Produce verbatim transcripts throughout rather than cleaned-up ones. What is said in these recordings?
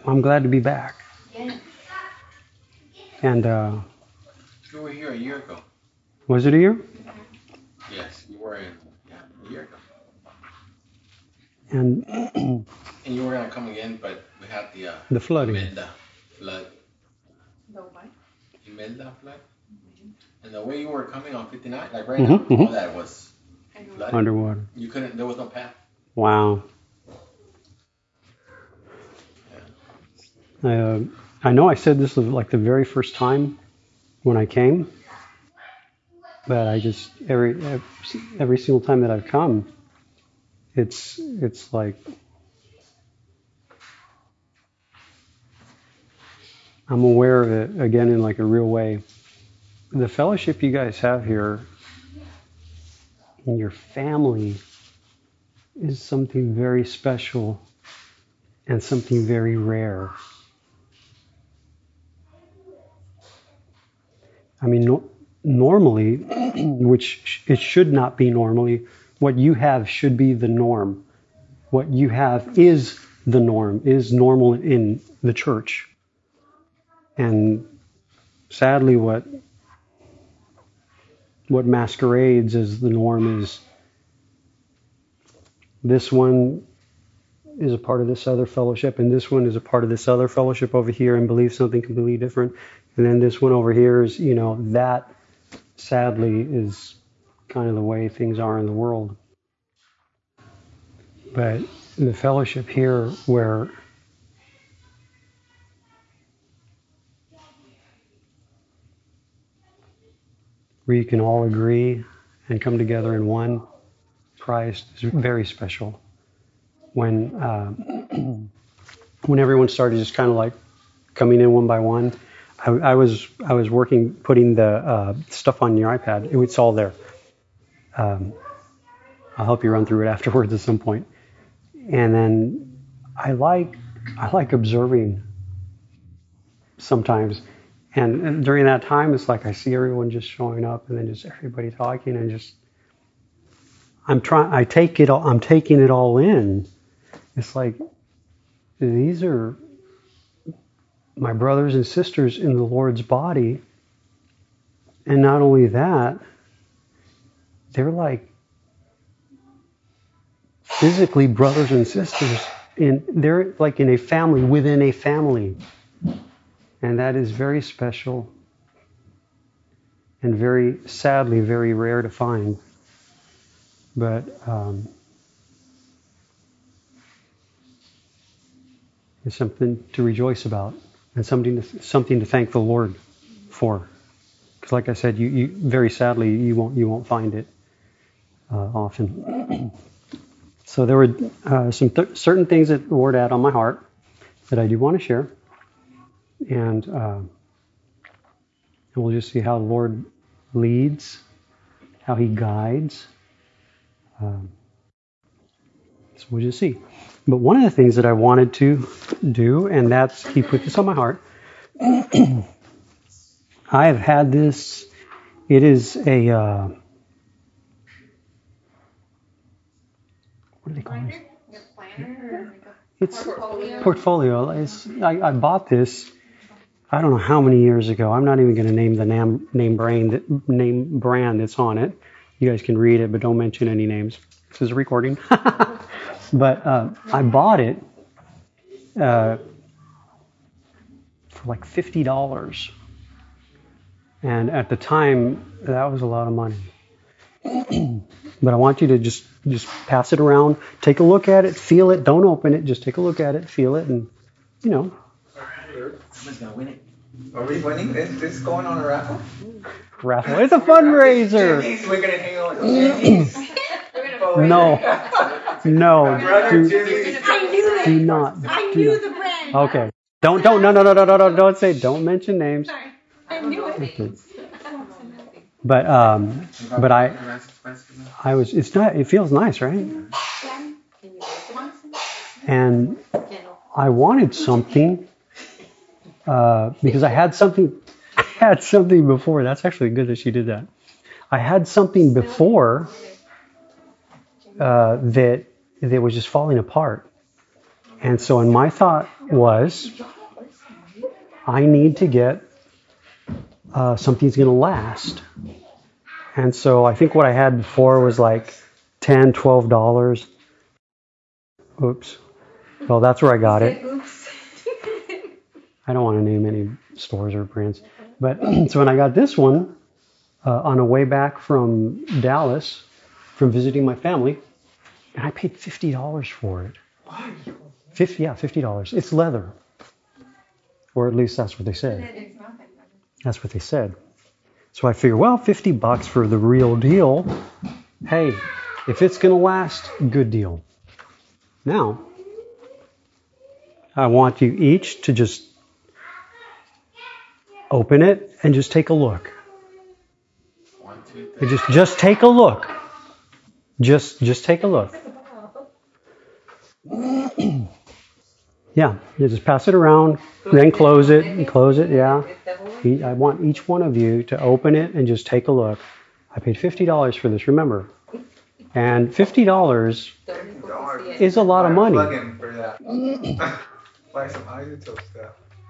I'm glad to be back. And uh, You were here a year ago. was it a year? Yes, you were in yeah, a year ago. And And you were gonna come again, but we had the uh, the flooding. Imelda flood. The what? Imelda flood. And the way you were coming on fifty-nine, like right Mhm, now, mhm. all that was flooded. Underwater. You couldn't. There was no path. Wow. Yeah. Uh, I know I said this was like the very first time when I came, but I just every every, every single time that I've come, it's it's like I'm aware of it again in like a real way. The fellowship you guys have here in your family is something very special and something very rare. I mean, no, normally, which sh- it should not be normally, what you have should be the norm. What you have is the norm, is normal in the church. And sadly, what what masquerades as the norm is this one is a part of this other fellowship, and this one is a part of this other fellowship over here and believes something completely different. And then this one over here is, you know, that sadly is kind of the way things are in the world. But the fellowship here where where you can all agree and come together in one Christ is very special. When uh, when everyone started just kind of like coming in one by one, I, I was I was working putting the uh, stuff on your iPad. It, it's all there. Um, I'll help you run through it afterwards at some point. And then I like I like observing sometimes. And, and during that time, it's like I see everyone just showing up, and then just everybody talking, and just I'm trying. I take it all. I'm taking it all in. It's like these are my brothers and sisters in the Lord's body, and not only that, they're like physically brothers and sisters. In they're like in a family within a family, and that is very special and very sadly very rare to find. But um, it's something to rejoice about, and something to something to thank the Lord for. Because, like I said, you, you very sadly you won't you won't find it uh, often. So there were uh, some th- certain things that the Lord had on my heart that I do want to share, and uh, and we'll just see how the Lord leads, how He guides. Um, so we'll just see. But one of the things that I wanted to do, and that's He put this on my heart. I have had this. It is a uh, what do they call it? It's portfolio. portfolio. It's, I, I bought this. I don't know how many years ago. I'm not even going to name the name name brand that name brand that's on it. You guys can read it, but don't mention any names. This is a recording. But uh, I bought it uh, for like fifty dollars, and at the time that was a lot of money. But I want you to just just pass it around, take a look at it, feel it. Don't open it. Just take a look at it, feel it, and you know. Someone's gonna win it. Are we winning? Is this going on a raffle? Raffle. It's a fundraiser. Jenny's, we're gonna hang out with Jenny's. No, no, do, I knew it. do not. I do knew not. the brand. Okay. Don't don't no no no no no no don't say don't mention names. Sorry. I knew it. But um but I I was it's not it feels nice, right? And I wanted something uh, because I had something I had something before. That's actually good that she did that. I had something before uh, that that was just falling apart. And so, and my thought was, I need to get uh, something's going to last. And so I think what I had before was like ten dollars, twelve dollars. Oops. Well, that's where I got it. Oops. I don't want to name any stores or brands. But so when I got this one uh, on a way back from Dallas, from visiting my family, and I paid fifty dollars for it. fifty, yeah, fifty dollars. It's leather. Or at least that's what they said. That's what they said. So I figure, well, fifty bucks for the real deal. Hey, if it's going to last, good deal. Now, I want you each to just open it and just take a look. One, two, three. And just just take a look. Just just take a look. Yeah, you just pass it around, then close it, and close it, yeah. E- I want each one of you to open it and just take a look. I paid fifty dollars for this, remember. And fifty dollars is a lot of Buy a money. plug-in for that. Buy some isotope stuff.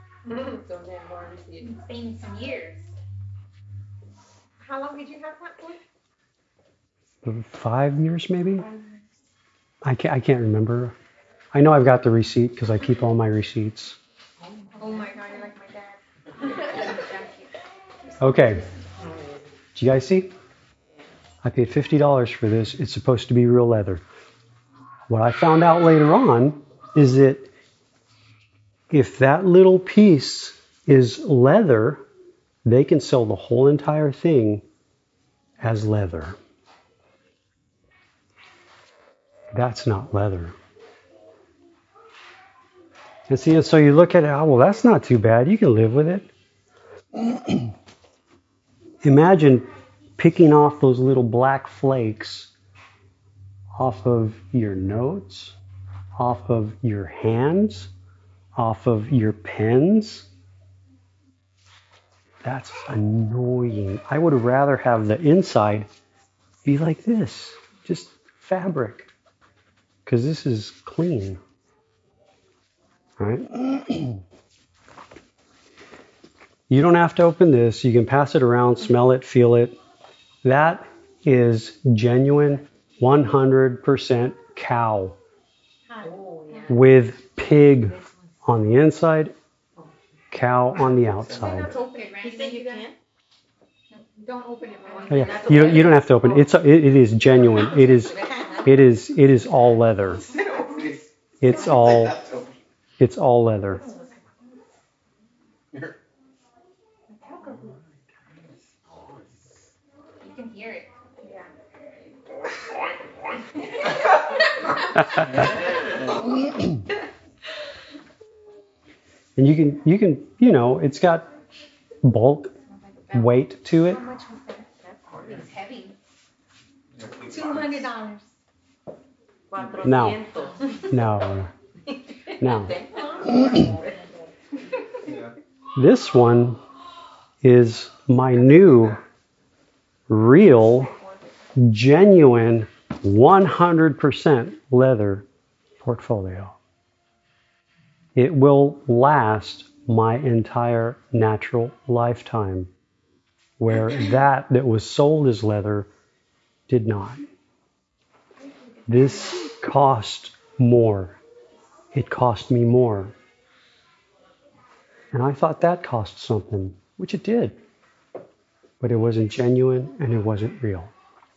It's been some years. How long did you have that for? Five years, maybe? I can't, I can't remember. I know I've got the receipt because I keep all my receipts. Oh my God, you're like my dad. Okay. Do you guys see? I paid fifty dollars for this. It's supposed to be real leather. What I found out later on is that if that little piece is leather, they can sell the whole entire thing as leather. That's not leather. And see, so you look at it, oh, well, that's not too bad. You can live with it. Imagine picking off those little black flakes off of your notes, off of your hands, off of your pens. That's annoying. I would rather have the inside be like this, just fabric, because this is clean. All right? You don't have to open this. You can pass it around, smell it, feel it. That is genuine one hundred percent cow with pig on the inside, cow on the outside. Don't open it, Randy. You think you can? Don't open it, Randy. Oh, yeah. You don't, you don't have to open it. It's it, it is genuine. It is it is it is all leather. It's all it's all leather. Here. You can hear it. And you can you can you know it's got bulk, weight to it. How much was that? It's heavy. Two hundred dollars. No, no, no. Yeah. This one is my new, real, genuine, one hundred percent leather portfolio. It will last my entire natural lifetime, where that that was sold as leather did not. This cost more. It cost me more. And I thought that cost something, which it did. But it wasn't genuine and it wasn't real.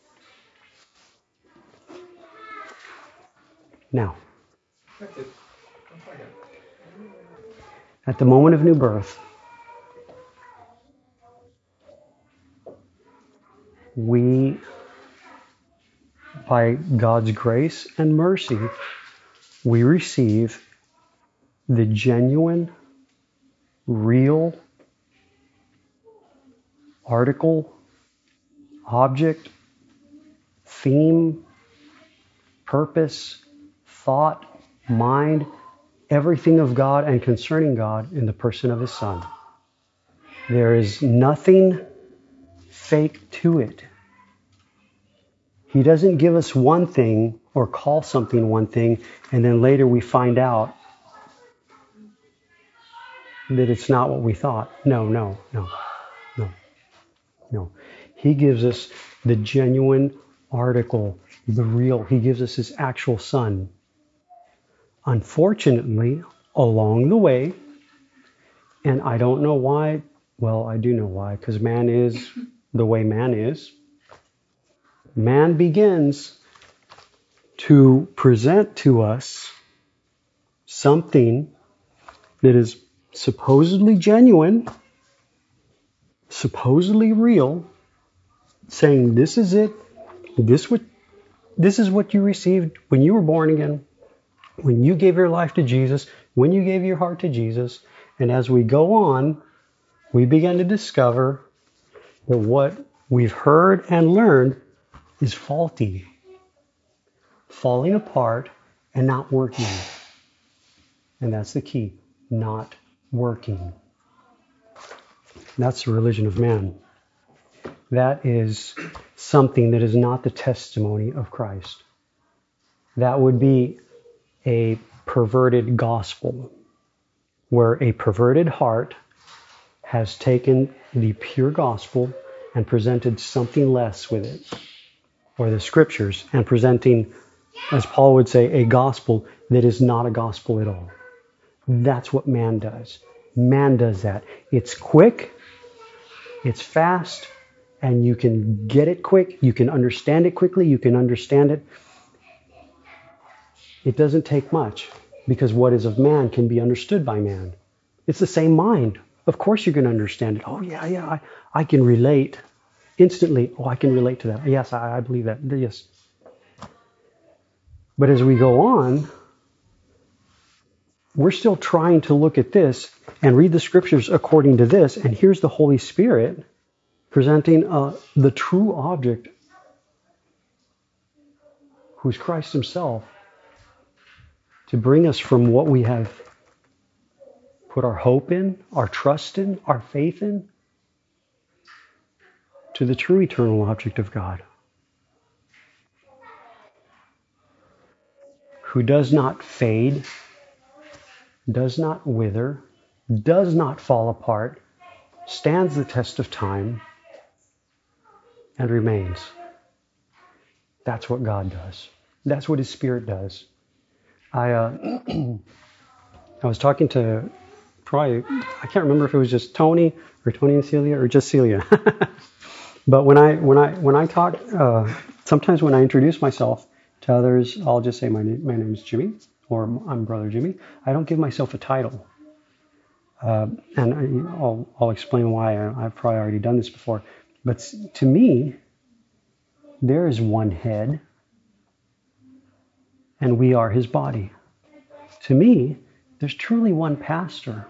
Now, That's it. Don't find it. at the moment of new birth, we, by God's grace and mercy, we receive the genuine, real article, object, theme, purpose, thought, mind, everything of God and concerning God in the person of His Son. There is nothing fake to it. He doesn't give us one thing or call something one thing, and then later we find out that it's not what we thought. No, no, no, no, no. He gives us the genuine article, the real. He gives us his actual son. Unfortunately, along the way, and I don't know why, well, I do know why, because man is the way man is. Man begins to present to us something that is supposedly genuine, supposedly real, saying this is it, this what this is what you received when you were born again, when you gave your life to Jesus, when you gave your heart to Jesus. And as we go on, we begin to discover that what we've heard and learned is faulty, falling apart, and not working. And that's the key, not working. That's the religion of man. That is something that is not the testimony of Christ. That would be a perverted gospel, where a perverted heart has taken the pure gospel and presented something less with it, or the scriptures, and presenting, as Paul would say, a gospel that is not a gospel at all. That's what man does. Man does that. It's quick, it's fast, and you can get it quick, you can understand it quickly, you can understand it. It doesn't take much, because what is of man can be understood by man. It's the same mind. Of course you're going to understand it. Oh yeah, yeah, I, I can relate instantly. Oh, I can relate to that. Yes, I, I believe that. Yes. But as we go on, we're still trying to look at this and read the scriptures according to this. And here's the Holy Spirit presenting uh, the true object, who's Christ himself, to bring us from what we have put our hope in, our trust in, our faith in, to the true eternal object of God, who does not fade, does not wither, does not fall apart, stands the test of time, and remains. That's what God does. That's what his Spirit does. I uh, I was talking to probably, I can't remember if it was just Tony or Tony and Celia or just Celia. But when I when I when I talk, uh, sometimes when I introduce myself to others, I'll just say my name, my name is Jimmy, or I'm Brother Jimmy. I don't give myself a title, uh, and I, I'll I'll explain why. I, I've probably already done this before, but to me, there is one head, and we are his body. To me, there's truly one pastor,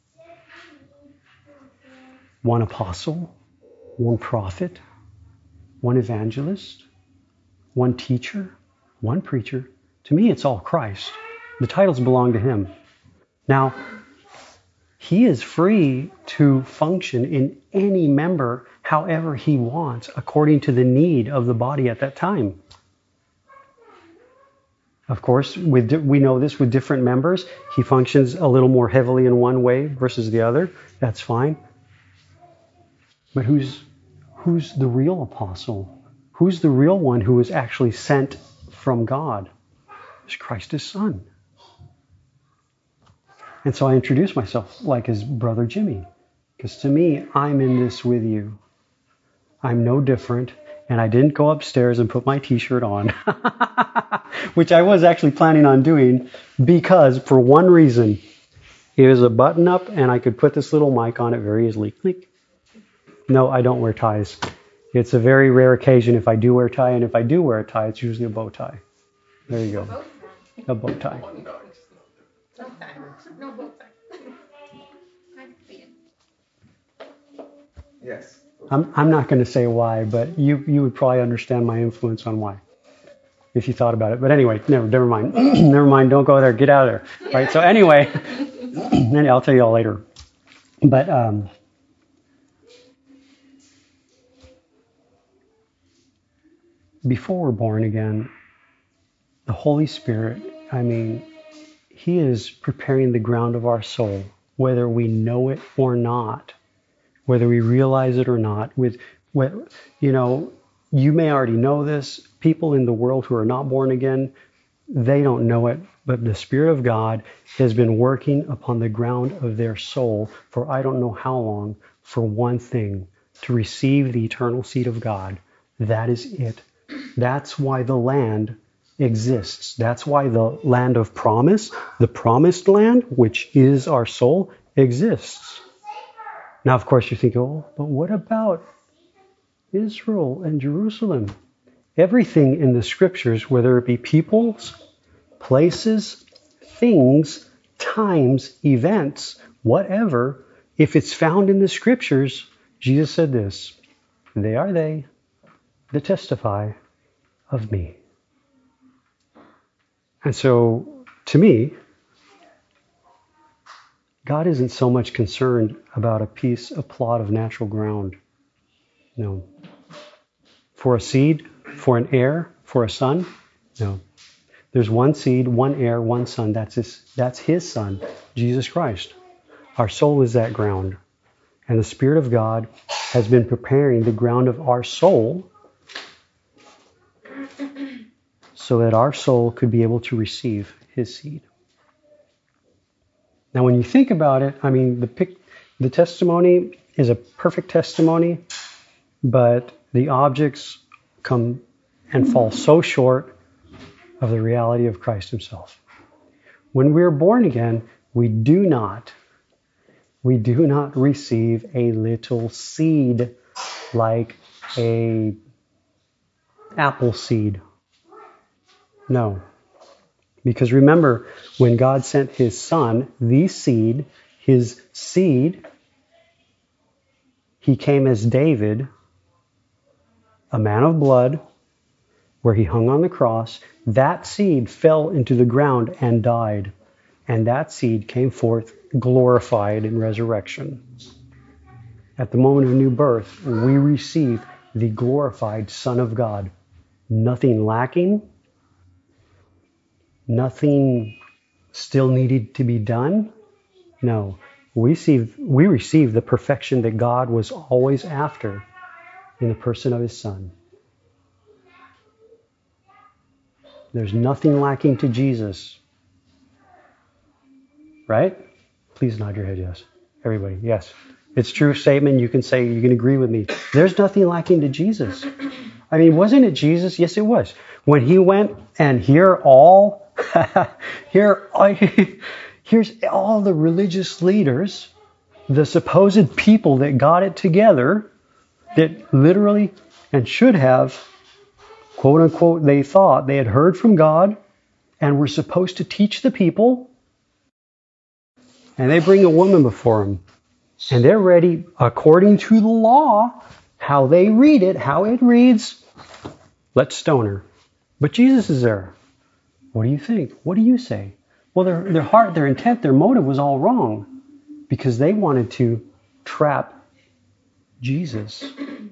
one apostle, one prophet, one evangelist, one teacher, one preacher. To me, it's all Christ. The titles belong to him. Now, he is free to function in any member however he wants, according to the need of the body at that time. Of course, with, we know this with different members. He functions a little more heavily in one way versus the other. That's fine. But who's who's the real apostle? Who's the real one who was actually sent from God? It's Christ his Son. And so I introduce myself like his brother Jimmy. Because to me, I'm in this with you. I'm no different. And I didn't go upstairs and put my t-shirt on. Which I was actually planning on doing because for one reason. It was a button up and I could put this little mic on it very easily. Click. No, I don't wear ties. It's a very rare occasion if I do wear a tie. And if I do wear a tie, it's usually a bow tie. There you go. A bow tie. No tie. No bow tie. I see it. Yes. I'm I'm not going to say why, but you you would probably understand my influence on why, if you thought about it. But anyway, never never mind. Never mind. Don't go there. Get out of there. Right. So anyway, I'll tell you all later. But um, before we're born again, the Holy Spirit, I mean, he is preparing the ground of our soul whether we know it or not, whether we realize it or not. With, you know, you may already know this. People in the world who are not born again, they don't know it, but the Spirit of God has been working upon the ground of their soul for I don't know how long, for one thing, to receive the eternal seed of God. That is it. That's why the land exists. That's why the land of promise, the promised land, which is our soul, exists. Now, of course, you think, oh, but what about Israel and Jerusalem? Everything in the scriptures, whether it be peoples, places, things, times, events, whatever, if it's found in the scriptures, Jesus said this, they are they that testify of me. And so, to me, God isn't so much concerned about a piece, a plot of natural ground. No. For a seed, for an heir, for a son? No. There's one seed, one heir, one son. That's his, that's his son, Jesus Christ. Our soul is that ground. And the Spirit of God has been preparing the ground of our soul so that our soul could be able to receive his seed. Now, when you think about it, I mean, the pic, the testimony is a perfect testimony, but the objects come and fall so short of the reality of Christ himself. When we're born again, we do not, we do not receive a little seed like a apple seed. No. Because remember, when God sent his son, the seed, his seed, he came as David, a man of blood, where he hung on the cross. That seed fell into the ground and died. And that seed came forth glorified in resurrection. At the moment of new birth, we receive the glorified Son of God. Nothing lacking. Nothing still needed to be done. No. We receive, we receive the perfection that God was always after in the person of his Son. There's nothing lacking to Jesus. Right? Please nod your head yes. Everybody, yes. It's a true statement. You can say, you can agree with me. There's nothing lacking to Jesus. I mean, wasn't it Jesus? Yes, it was. When he went and here all, here, here's all the religious leaders, the supposed people that got it together, that literally and should have, quote unquote, they thought they had heard from God and were supposed to teach the people. And they bring a woman before him. And they're ready, according to the law, how they read it, how it reads, let's stone her. But Jesus is there. What do you think? What do you say? Well, their, their heart, their intent, their motive was all wrong because they wanted to trap Jesus.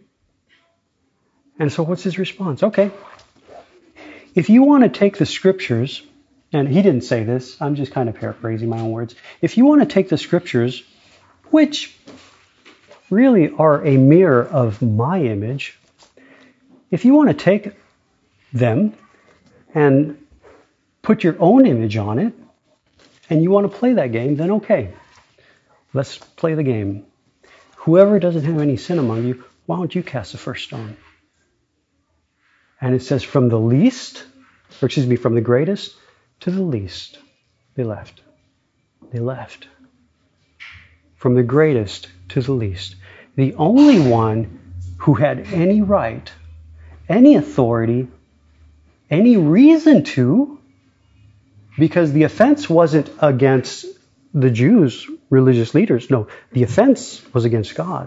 And so what's his response? Okay, if you want to take the scriptures, and he didn't say this, I'm just kind of paraphrasing my own words. If you want to take the scriptures, which really are a mirror of my image, if you want to take them and put your own image on it, and you want to play that game, then okay, let's play the game. Whoever doesn't have any sin among you, why don't you cast the first stone? And it says from the least, or excuse me, from the greatest to the least, they left. They left. From the greatest to the least. The only one who had any right, any authority, any reason to, because the offense wasn't against the Jews, religious leaders. No, the offense was against God.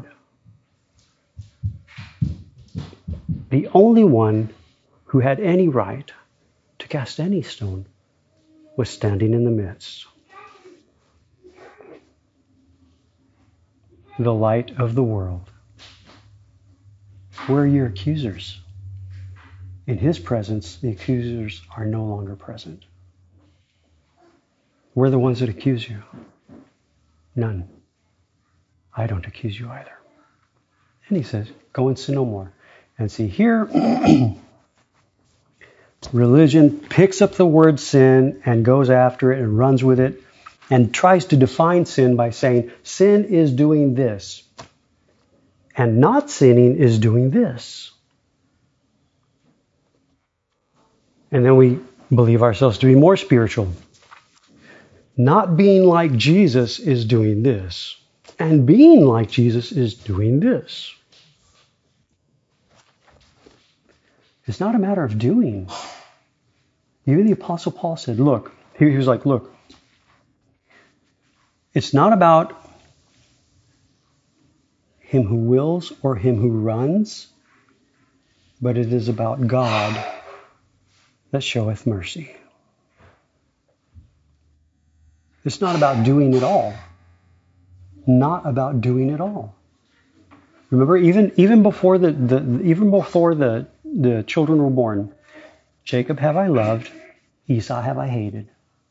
The only one who had any right to cast any stone was standing in the midst. The light of the world. Where are your accusers? In his presence, the accusers are no longer present. We're the ones that accuse you. None. I don't accuse you either. And he says, go and sin no more. And see here, religion picks up the word sin and goes after it and runs with it and tries to define sin by saying, sin is doing this. And not sinning is doing this. And then we believe ourselves to be more spiritual. Not being like Jesus is doing this. And being like Jesus is doing this. It's not a matter of doing. Even the Apostle Paul said, look, he, he was like, look, it's not about him who wills or him who runs, but it is about God that showeth mercy. It's not about doing it all. Not about doing it all. Remember, even even before the, the even before the, the children were born, Jacob have I loved, Esau have I hated.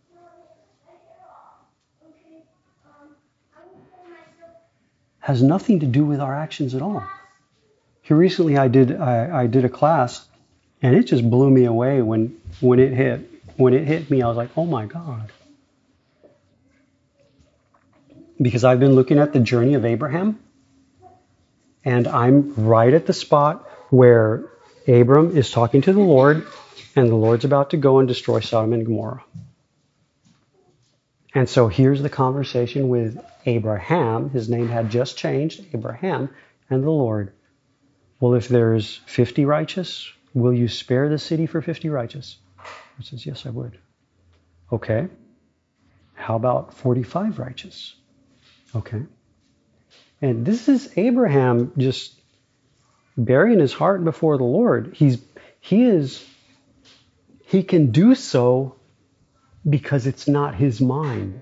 Has nothing to do with our actions at all. Here recently I did I, I did a class, and it just blew me away when when it hit when it hit me. I was like, oh my God. Because I've been looking at the journey of Abraham, and I'm right at the spot where Abram is talking to the Lord, and the Lord's about to go and destroy Sodom and Gomorrah. And so here's the conversation with Abraham. His name had just changed, Abraham, and the Lord. Well, if there's fifty righteous, will you spare the city for fifty righteous? He says, yes, I would. Okay. How about forty-five righteous? Okay. And this is Abraham just burying his heart before the Lord. He's, he is, he can do so because it's not his mind.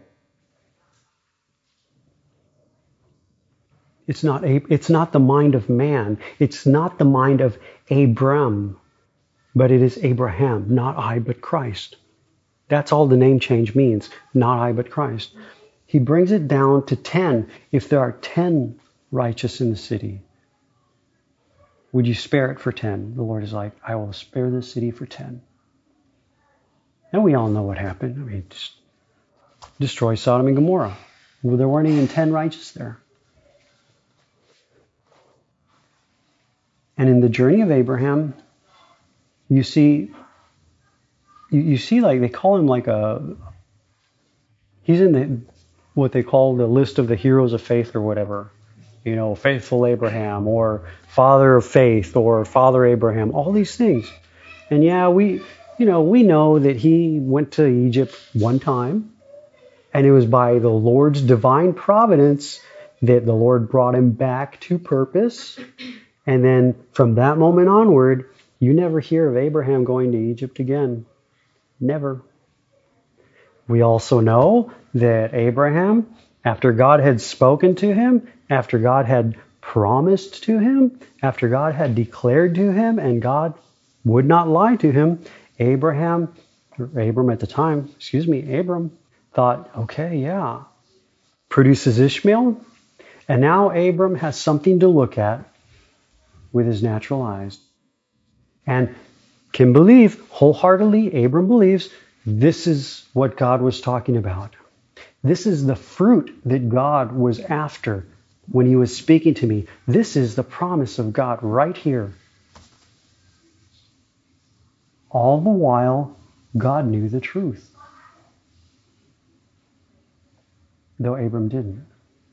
It's not, it's not the mind of man. It's not the mind of Abram, but it is Abraham, not I, but Christ. That's all the name change means, not I, but Christ. He brings it down to ten. If there are ten righteous in the city, would you spare it for ten? The Lord is like, I will spare the city for ten. And we all know what happened. I mean, just destroy Sodom and Gomorrah. Well, there weren't even ten righteous there. And in the journey of Abraham, you see, you, you see like, they call him like a, he's in the, what they call the list of the heroes of faith or whatever. You know, faithful Abraham or father of faith or father Abraham, all these things. And yeah, we, you know, we know that he went to Egypt one time, and it was by the Lord's divine providence that the Lord brought him back to purpose. And then from that moment onward, you never hear of Abraham going to Egypt again. Never. We also know that Abraham, after God had spoken to him, after God had promised to him, after God had declared to him, and God would not lie to him, Abraham, or Abram at the time, excuse me, Abram thought, okay, yeah, produces Ishmael, and now Abram has something to look at with his natural eyes. And can believe, wholeheartedly, Abram believes, this is what God was talking about. This is the fruit that God was after when he was speaking to me. This is the promise of God right here. All the while, God knew the truth, though Abram didn't.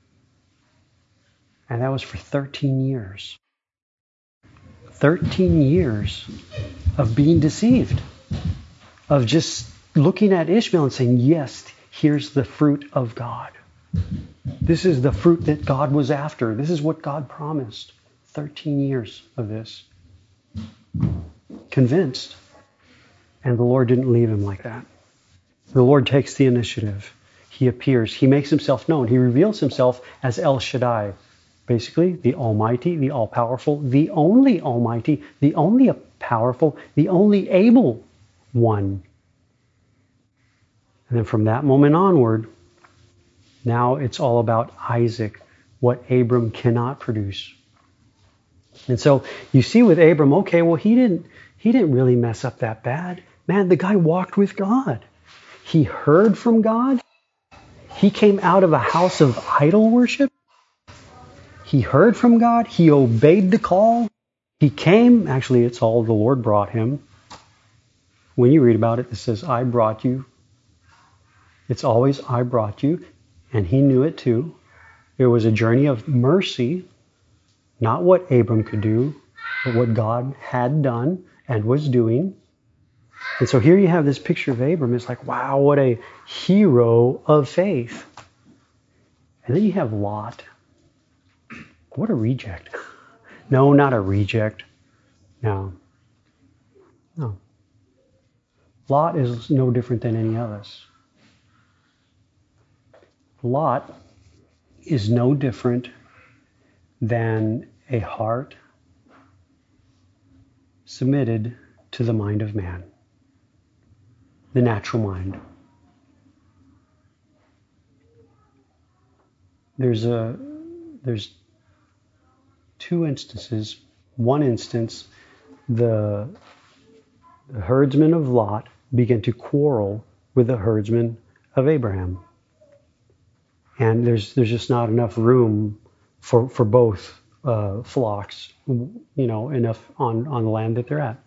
And that was for thirteen years. thirteen years of being deceived, of just looking at Ishmael and saying, yes, here's the fruit of God. This is the fruit that God was after. This is what God promised. thirteen years of this. Convinced. And the Lord didn't leave him like that. The Lord takes the initiative. He appears. He makes himself known. He reveals himself as El Shaddai. Basically, the Almighty, the All-Powerful, the only Almighty, the only powerful, the only able one. And then from that moment onward, Now it's all about Isaac, what Abram cannot produce. And so you see with Abram, okay, well, he didn't, he didn't really mess up that bad. Man, the guy walked with God. He heard from God. He came out of a house of idol worship. He heard from God. He obeyed the call. He came. Actually, it's all the Lord brought him. When you read about it, it says, I brought you. It's always, I brought you. And he knew it too. It was a journey of mercy, not what Abram could do, but what God had done and was doing. And so here you have this picture of Abram. It's like, wow, what a hero of faith. And then you have Lot. What a reject. No, not a reject. No. No. Lot is no different than any of us. Lot is no different than a heart submitted to the mind of man, the natural mind. There's a there's two instances. One instance, the, the herdsmen of Lot began to quarrel with the herdsmen of Abraham. And there's there's just not enough room for for both uh, flocks, you know, enough on, on the land that they're at.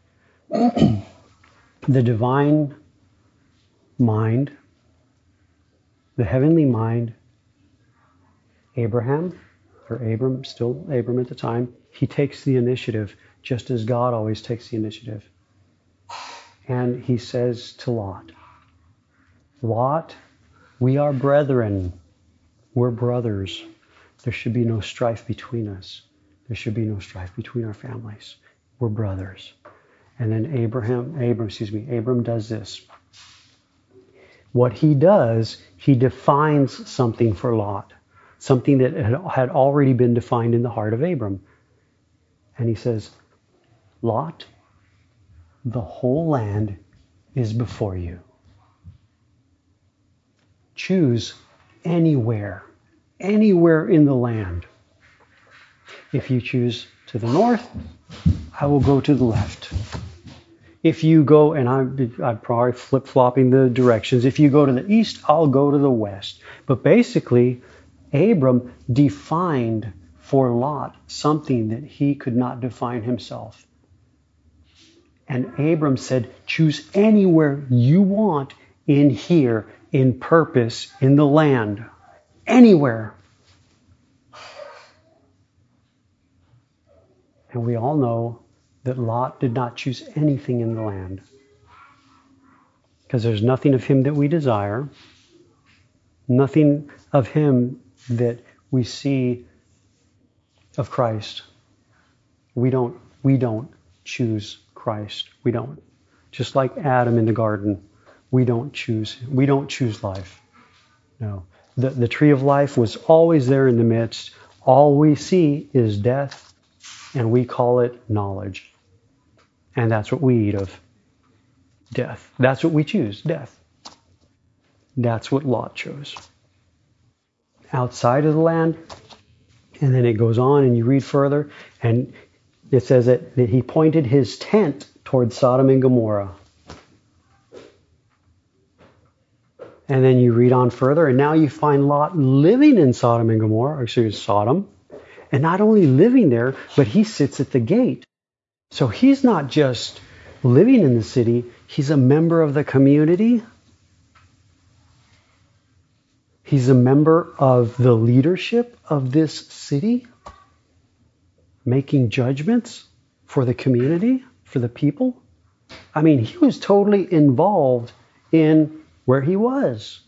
The divine mind, the heavenly mind, Abraham, or Abram, still Abram at the time, he takes the initiative, just as God always takes the initiative. And he says to Lot, Lot, we are brethren. We're brothers. There should be no strife between us. There should be no strife between our families. We're brothers. And then Abraham, Abram, excuse me, Abram does this. What he does, he defines something for Lot, something that had already been defined in the heart of Abram. And he says, Lot, the whole land is before you. Choose anywhere, anywhere in the land. If you choose to the north, I will go to the left. If you go, and I'm, I'm probably flip-flopping the directions, if you go to the east, I'll go to the west. But basically, Abram defined for Lot something that he could not define himself. And Abram said, choose anywhere you want in here, in purpose, in the land. Anywhere. And we all know that Lot did not choose anything in the land. Because there's nothing of him that we desire. Nothing of him that we see of Christ. We don't, we don't choose Christ. We don't. Just like Adam in the garden, we don't choose. We don't choose life. No. The, the tree of life was always there in the midst. All we see is death, and we call it knowledge. And that's what we eat of. Death. That's what we choose. Death. That's what Lot chose. Outside of the land, and then it goes on and you read further, and it says that, that he pointed his tent towards Sodom and Gomorrah. And then you read on further, and now you find Lot living in Sodom and Gomorrah, actually Sodom, and not only living there, but he sits at the gate. So he's not just living in the city, he's a member of the community. He's a member of the leadership of this city, making judgments for the community, for the people. I mean, he was totally involved in where he was.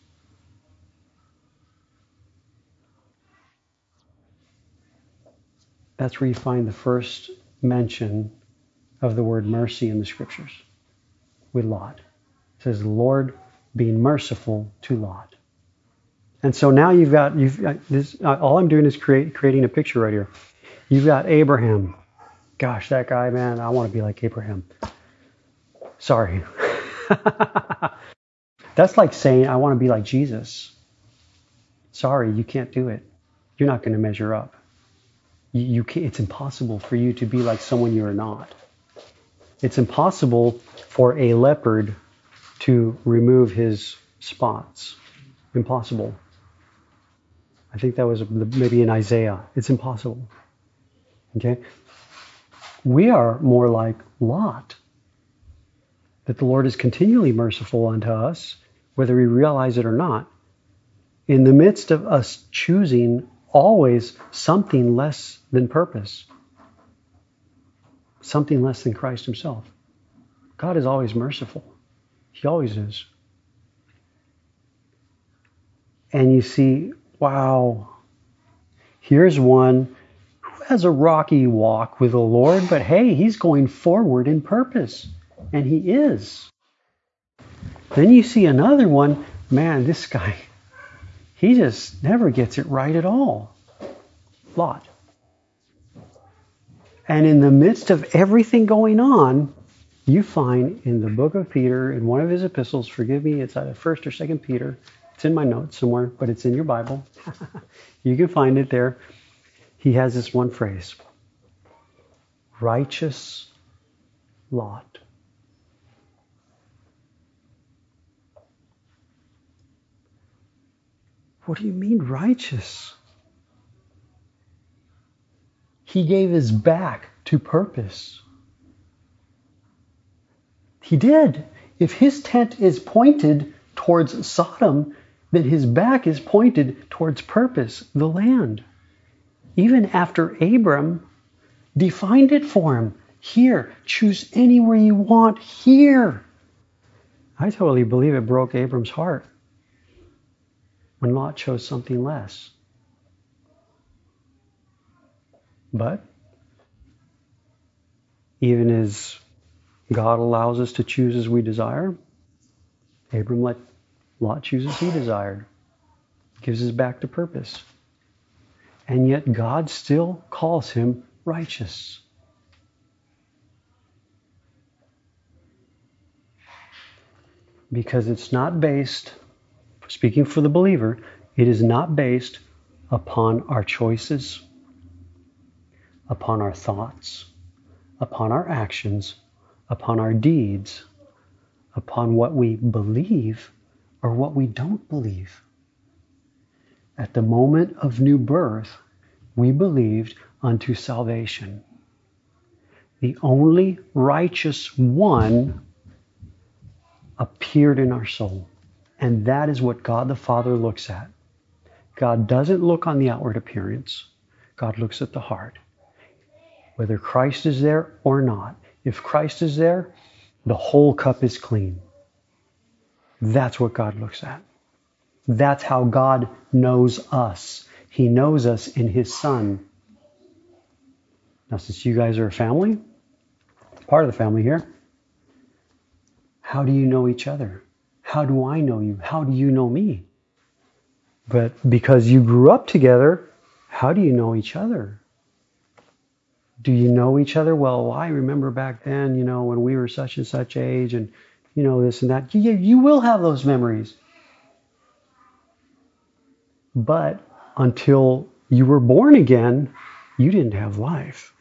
That's where you find the first mention of the word mercy in the scriptures with Lot. It says, the Lord being merciful to Lot. And so now you've got, you've got this, all I'm doing is create, creating a picture right here. You've got Abraham. Gosh, that guy, man, I want to be like Abraham. Sorry. That's like saying, I want to be like Jesus. Sorry, you can't do it. You're not going to measure up. You, you can't, it's impossible for you to be like someone you are not. It's impossible for a leopard to remove his spots. Impossible. I think that was maybe in Isaiah. It's impossible. Okay? We are more like Lot. That the Lord is continually merciful unto us, whether we realize it or not. In the midst of us choosing always something less than purpose. Something less than Christ himself. God is always merciful. He always is. And you see, wow, here's one who has a rocky walk with the Lord, but hey, he's going forward in purpose. And he is. Then you see another one, man, this guy, he just never gets it right at all. Lot. And in the midst of everything going on, you find in the book of Peter, in one of his epistles, forgive me, it's either first or second Peter. It's in my notes somewhere, but it's in your Bible. You can find it there. He has this one phrase. Righteous Lot. What do you mean righteous? He gave his back to purpose. He did. If his tent is pointed towards Sodom, then his back is pointed towards purpose, the land. Even after Abram defined it for him. Here, choose anywhere you want. Here. I totally believe it broke Abram's heart when Lot chose something less. But even as God allows us to choose as we desire, Abram let Lot choose as he desired. Gives his back to purpose. And yet God still calls him righteous. Because it's not based, speaking for the believer, it is not based upon our choices, upon our thoughts, upon our actions, upon our deeds, upon what we believe or what we don't believe. At the moment of new birth, we believed unto salvation. The only righteous one appeared in our soul. And that is what God the Father looks at. God doesn't look on the outward appearance. God looks at the heart. Whether Christ is there or not. If Christ is there, the whole cup is clean. That's what God looks at. That's how God knows us. He knows us in His Son. Now, since you guys are a family, part of the family here, how do you know each other? How do I know you? How do you know me? But because you grew up together, how do you know each other? Do you know each other? Well, I remember back then, you know, when we were such and such age and, you know, this and that. You, you will have those memories. But until you were born again, you didn't have life.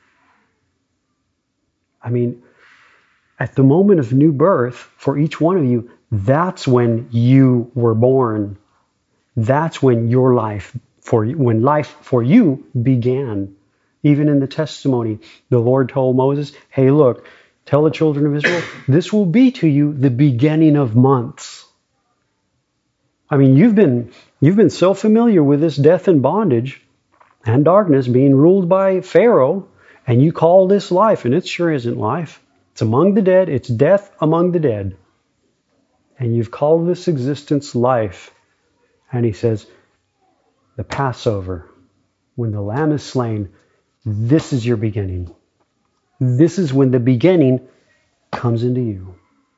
I mean, at the moment of new birth, for each one of you, that's when you were born. That's when your life, for when life for you began. Even in the testimony, the Lord told Moses, hey, look, tell the children of Israel, this will be to you the beginning of months. I mean, you've been you've been so familiar with this death and bondage and darkness being ruled by Pharaoh, and you call this life, and it sure isn't life. It's among the dead. It's death among the dead. And you've called this existence life. And he says, the Passover, when the lamb is slain, this is your beginning. This is when the beginning comes into you.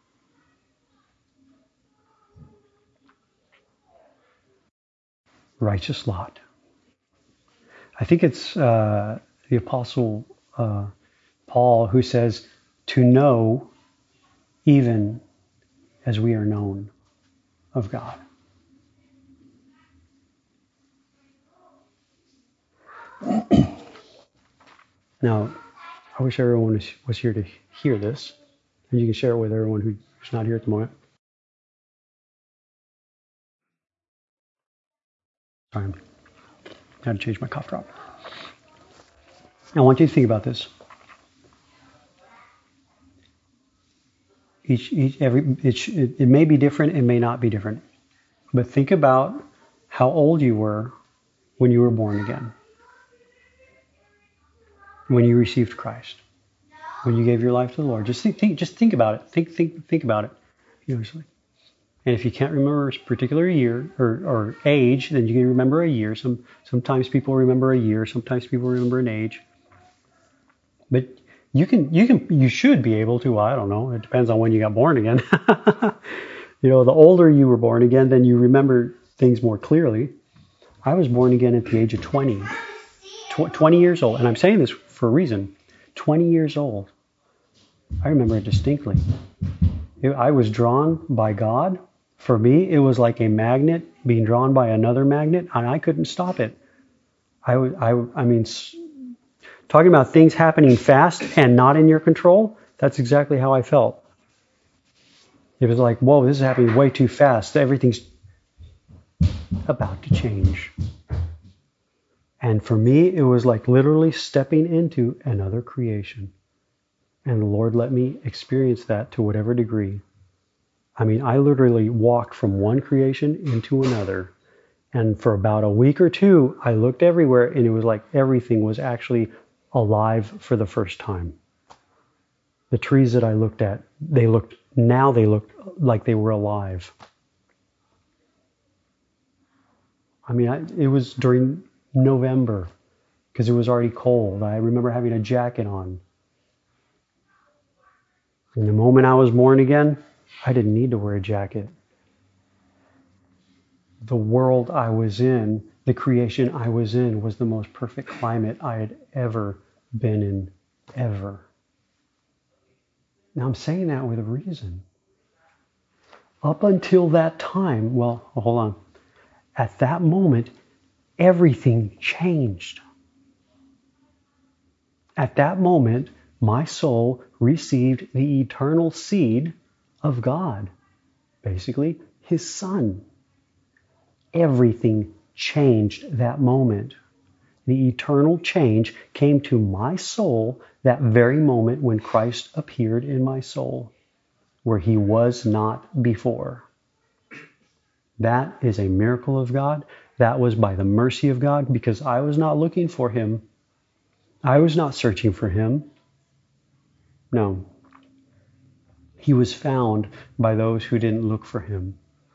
Righteous Lot. I think it's uh, the Apostle uh, Paul who says, to know even as we are known of God. Now, I wish everyone was, was here to hear this, and you can share it with everyone who's not here at the moment. Sorry, I had to change my cough drop. I want you to think about this. Each, each, every, it, it, it may be different, it may not be different, but think about how old you were when you were born again, when you received Christ, when you gave your life to the Lord. Just think, think just think about it. Think, think, think about it. You know, and if you can't remember a particular year or, or age, then you can remember a year. Some sometimes people remember a year, sometimes people remember an age. But you can, you can, you should be able to. I don't know. It depends on when you got born again. You know, the older you were born again, then you remember things more clearly. I was born again at the age of twenty, Tw- twenty years old, and I'm saying this for a reason. twenty years old. I remember it distinctly. It, I was drawn by God. For me, it was like a magnet being drawn by another magnet, and I couldn't stop it. I, I, I mean. Talking about things happening fast and not in your control, that's exactly how I felt. It was like, whoa, this is happening way too fast. Everything's about to change. And for me, it was like literally stepping into another creation. And the Lord let me experience that to whatever degree. I mean, I literally walked from one creation into another. And for about a week or two, I looked everywhere, and it was like everything was actually alive for the first time. The trees that I looked at, they looked, now they looked like they were alive. I mean, I, it was during November because it was already cold. I remember having a jacket on. And the moment I was born again, I didn't need to wear a jacket. The world I was in, the creation I was in, was the most perfect climate I had ever been in, ever. Now I'm saying that with a reason. Up until that time, well, hold on. At that moment, everything changed. At that moment, my soul received the eternal seed of God. Basically, His Son. Everything changed that moment. The eternal change came to my soul that very moment when Christ appeared in my soul, where He was not before. That is a miracle of God. That was by the mercy of God, because I was not looking for Him. I was not searching for Him. No. He was found by those who didn't look for Him.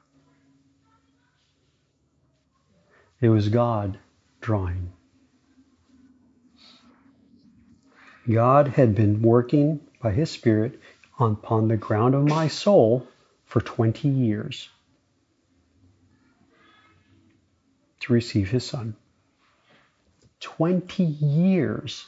It was God drawing. God had been working by His Spirit upon the ground of my soul for twenty years to receive His Son. twenty years.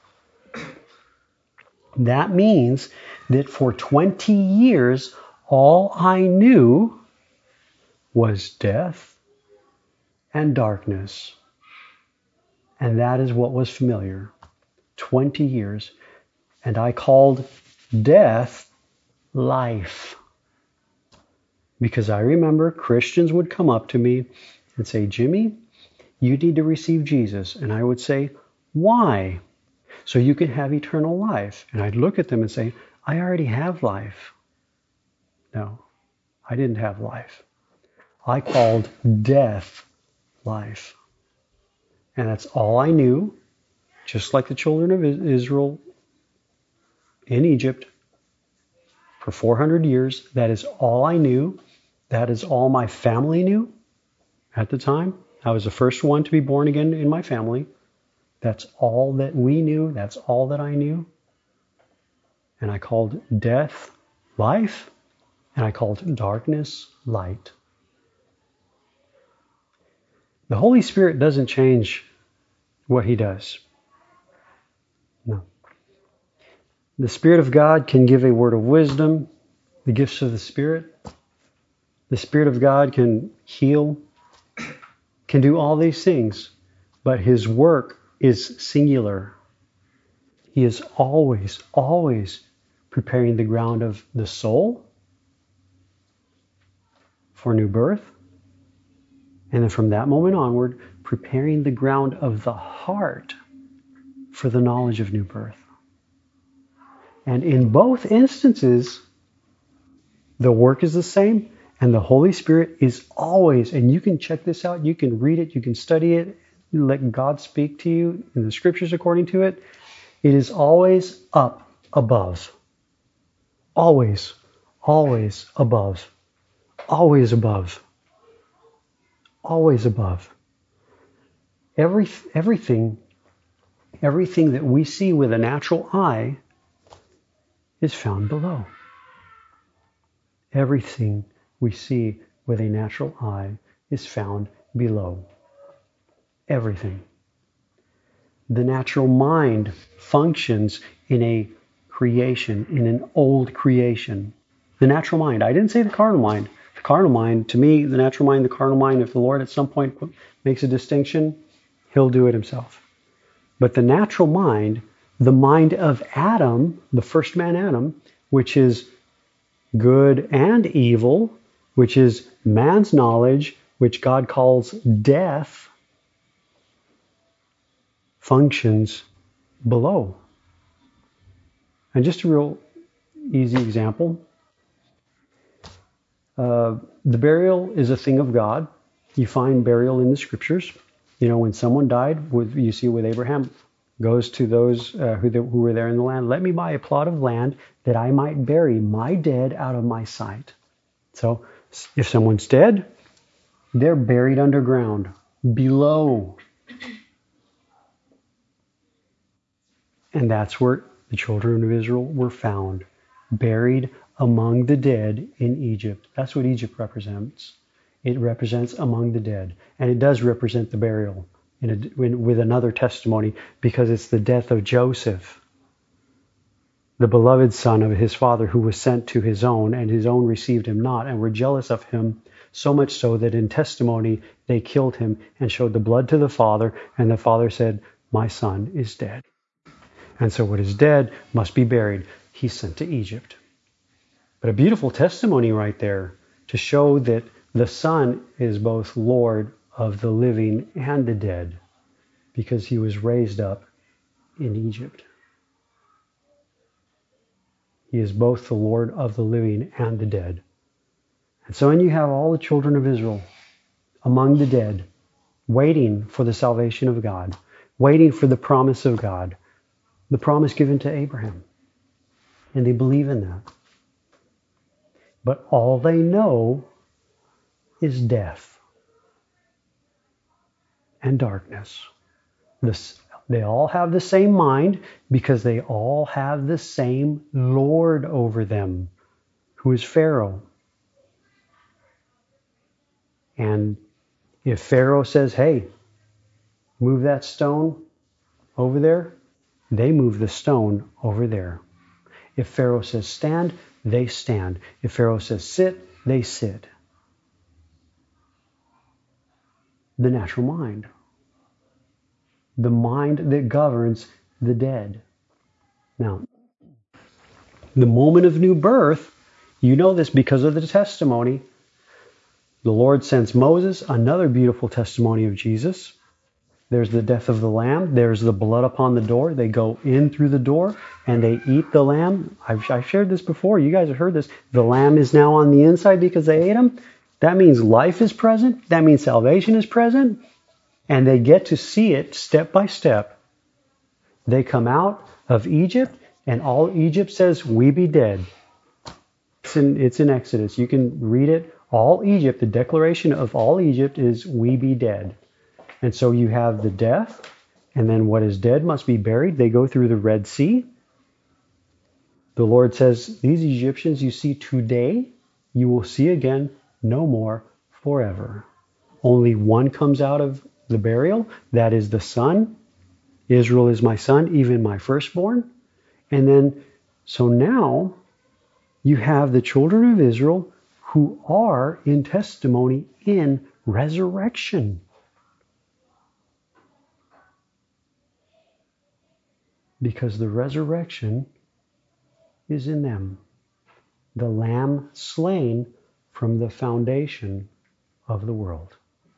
That means that for twenty years, all I knew was death and darkness. And that is what was familiar. twenty years. And I called death life. Because I remember Christians would come up to me and say, Jimmy, you need to receive Jesus. And I would say, why? So you can have eternal life. And I'd look at them and say, I already have life. No, I didn't have life. I called death life. And that's all I knew, just like the children of Israel in Egypt for four hundred years. That is all I knew. That is all my family knew at the time. I was the first one to be born again in my family. That's all that we knew. That's all that I knew. And I called death life, and I called darkness light. The Holy Spirit doesn't change what He does. No. The Spirit of God can give a word of wisdom, the gifts of the Spirit. The Spirit of God can heal, can do all these things. But His work is singular. He is always, always preparing the ground of the soul for new birth. And then from that moment onward, preparing the ground of the heart for the knowledge of new birth. And in both instances, the work is the same, and the Holy Spirit is always, and you can check this out, you can read it, you can study it, you let God speak to you in the scriptures according to it. It is always up above. Always, always above. Always above. Always above. Every, everything, everything that we see with a natural eye is found below. Everything we see with a natural eye is found below. Everything. The natural mind functions in a creation, in an old creation. The natural mind. I didn't say the carnal mind. The carnal mind, to me, the natural mind, the carnal mind, if the Lord at some point makes a distinction, He'll do it Himself. But the natural mind, the mind of Adam, the first man Adam, which is good and evil, which is man's knowledge, which God calls death, functions below. And just a real easy example. Uh, the burial is a thing of God. You find burial in the scriptures. You know, when someone died, with, you see with Abraham, goes to those uh, who, who were there in the land. Let me buy a plot of land that I might bury my dead out of my sight. So if someone's dead, they're buried underground, below. And that's where the children of Israel were found, buried among the dead in Egypt. That's what Egypt represents. It represents among the dead. And it does represent the burial in a, in, with another testimony, because it's the death of Joseph, the beloved son of his father, who was sent to his own, and his own received him not, and were jealous of him, so much so that in testimony they killed him and showed the blood to the father, and the father said, my son is dead. And so what is dead must be buried. He's sent to Egypt. But a beautiful testimony right there to show that the Son is both Lord of the living and the dead, because he was raised up in Egypt. He is both the Lord of the living and the dead. And so when you have all the children of Israel among the dead, waiting for the salvation of God, waiting for the promise of God, the promise given to Abraham. And they believe in that. But all they know is death and darkness. This, they all have the same mind because they all have the same Lord over them, who is Pharaoh. And if Pharaoh says, hey, move that stone over there, they move the stone over there. If Pharaoh says stand, they stand. If Pharaoh says sit, they sit. The natural mind. The mind that governs the dead. Now, the moment of new birth, you know this because of the testimony. The Lord sends Moses, another beautiful testimony of Jesus. There's the death of the lamb. There's the blood upon the door. They go in through the door and they eat the lamb. I've, I've shared this before. You guys have heard this. The lamb is now on the inside because they ate him. That means life is present. That means salvation is present. And they get to see it step by step. They come out of Egypt and all Egypt says, we be dead. It's in, it's in Exodus. You can read it. All Egypt, the declaration of all Egypt is, we be dead. And so you have the death, and then what is dead must be buried. They go through the Red Sea. The Lord says, these Egyptians you see today, you will see again no more forever. Only one comes out of the burial. That is the Son. Israel is my son, even my firstborn. And then, so now you have the children of Israel who are in testimony in resurrection. because the resurrection is in them. The Lamb slain from the foundation of the world.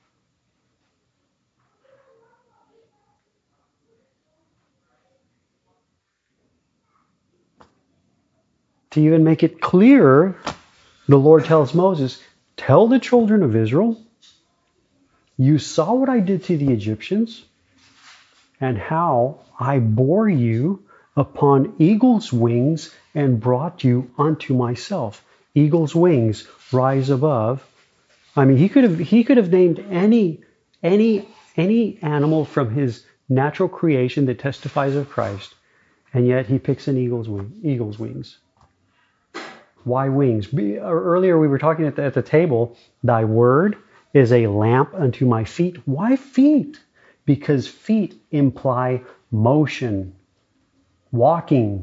To even make it clearer, the Lord tells Moses, tell the children of Israel, you saw what I did to the Egyptians and how I bore you upon eagle's wings and brought you unto myself. Eagle's wings rise above. I mean, he could have he could have named any any any animal from his natural creation that testifies of Christ, and yet he picks an eagle's wing, eagle's wings. Why wings? Earlier we were talking at the, at the table, thy word is a lamp unto my feet. Why feet? Because feet imply motion, walking.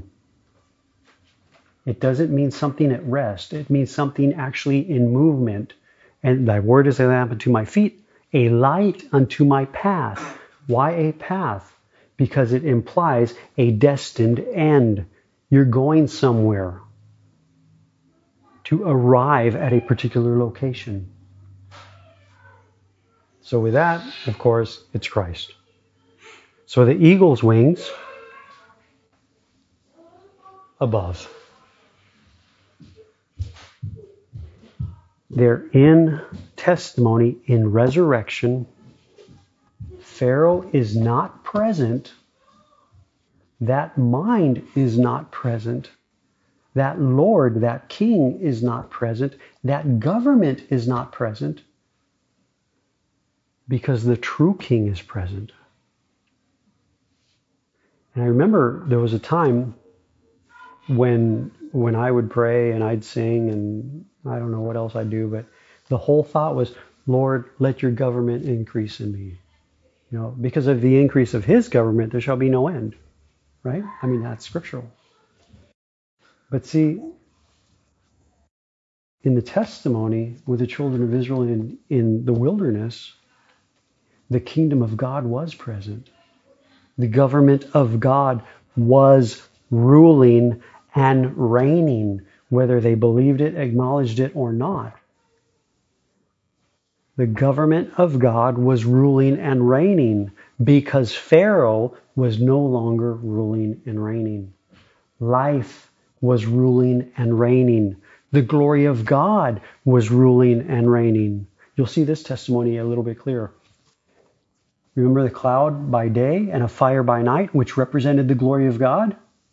It doesn't mean something at rest. It means something actually in movement. And thy word is a lamp unto my feet, a light unto my path. Why a path? Because it implies a destined end. You're going somewhere to arrive at a particular location. So with that, of course, it's Christ. So the eagle's wings above. They're in testimony, in resurrection. Pharaoh is not present. That mind is not present. That Lord, that King is not present. That government is not present. Because the true King is present. And I remember there was a time when when I would pray and I'd sing and I don't know what else I'd do, but the whole thought was, Lord, let your government increase in me. You know, because of the increase of his government, there shall be no end. Right? I mean, that's scriptural. But see, in the testimony with the children of Israel in, in the wilderness, the kingdom of God was present. The government of God was ruling and reigning, whether they believed it, acknowledged it, or not. The government of God was ruling and reigning because Pharaoh was no longer ruling and reigning. Life was ruling and reigning. The glory of God was ruling and reigning. You'll see this testimony a little bit clearer. Remember the cloud by day and a fire by night, which represented the glory of God?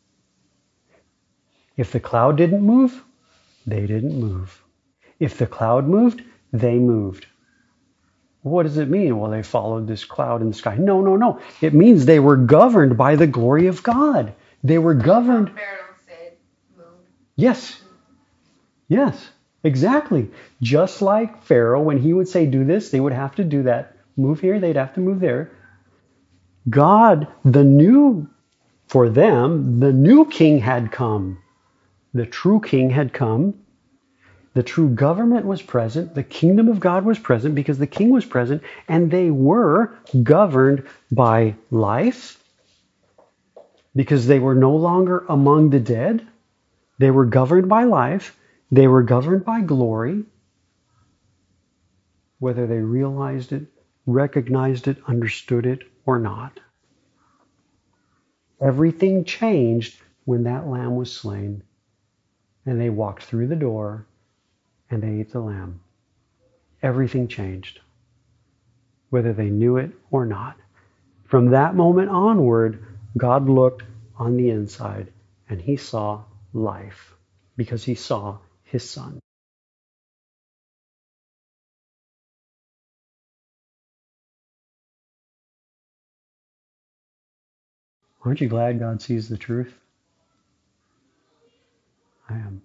If the cloud didn't move, they didn't move. If the cloud moved, they moved. What does it mean? Well, they followed this cloud in the sky. No, no, no. It means they were governed by the glory of God. They were governed. Pharaoh said, move. Yes. Yes, exactly. Just like Pharaoh, when he would say, do this, they would have to do that. Move here, they'd have to move there. God, the new, for them, the new king had come. The true king had come. The true government was present. The kingdom of God was present because the king was present, and they were governed by life because they were no longer among the dead. They were governed by life. They were governed by glory, whether they realized it, recognized it, understood it, or not. Everything changed when that lamb was slain, and they walked through the door and they ate the lamb. Everything changed, whether they knew it or not. From that moment onward, God looked on the inside and he saw life because he saw his son. Aren't you glad God sees the truth? I am.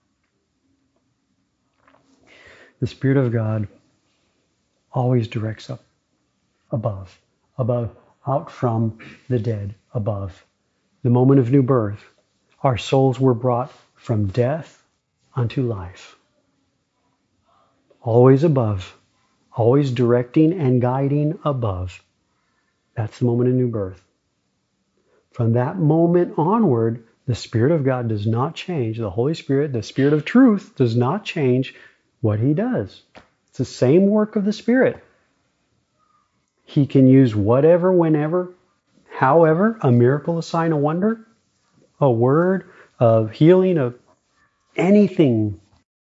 The Spirit of God always directs up, above, above, out from the dead, above. The moment of new birth, our souls were brought from death unto life. Always above, always directing and guiding above. That's the moment of new birth. From that moment onward, the Spirit of God does not change. The Holy Spirit, the Spirit of truth, does not change what he does. It's the same work of the Spirit. He can use whatever, whenever, however, a miracle, a sign, a wonder, a word of healing, of anything.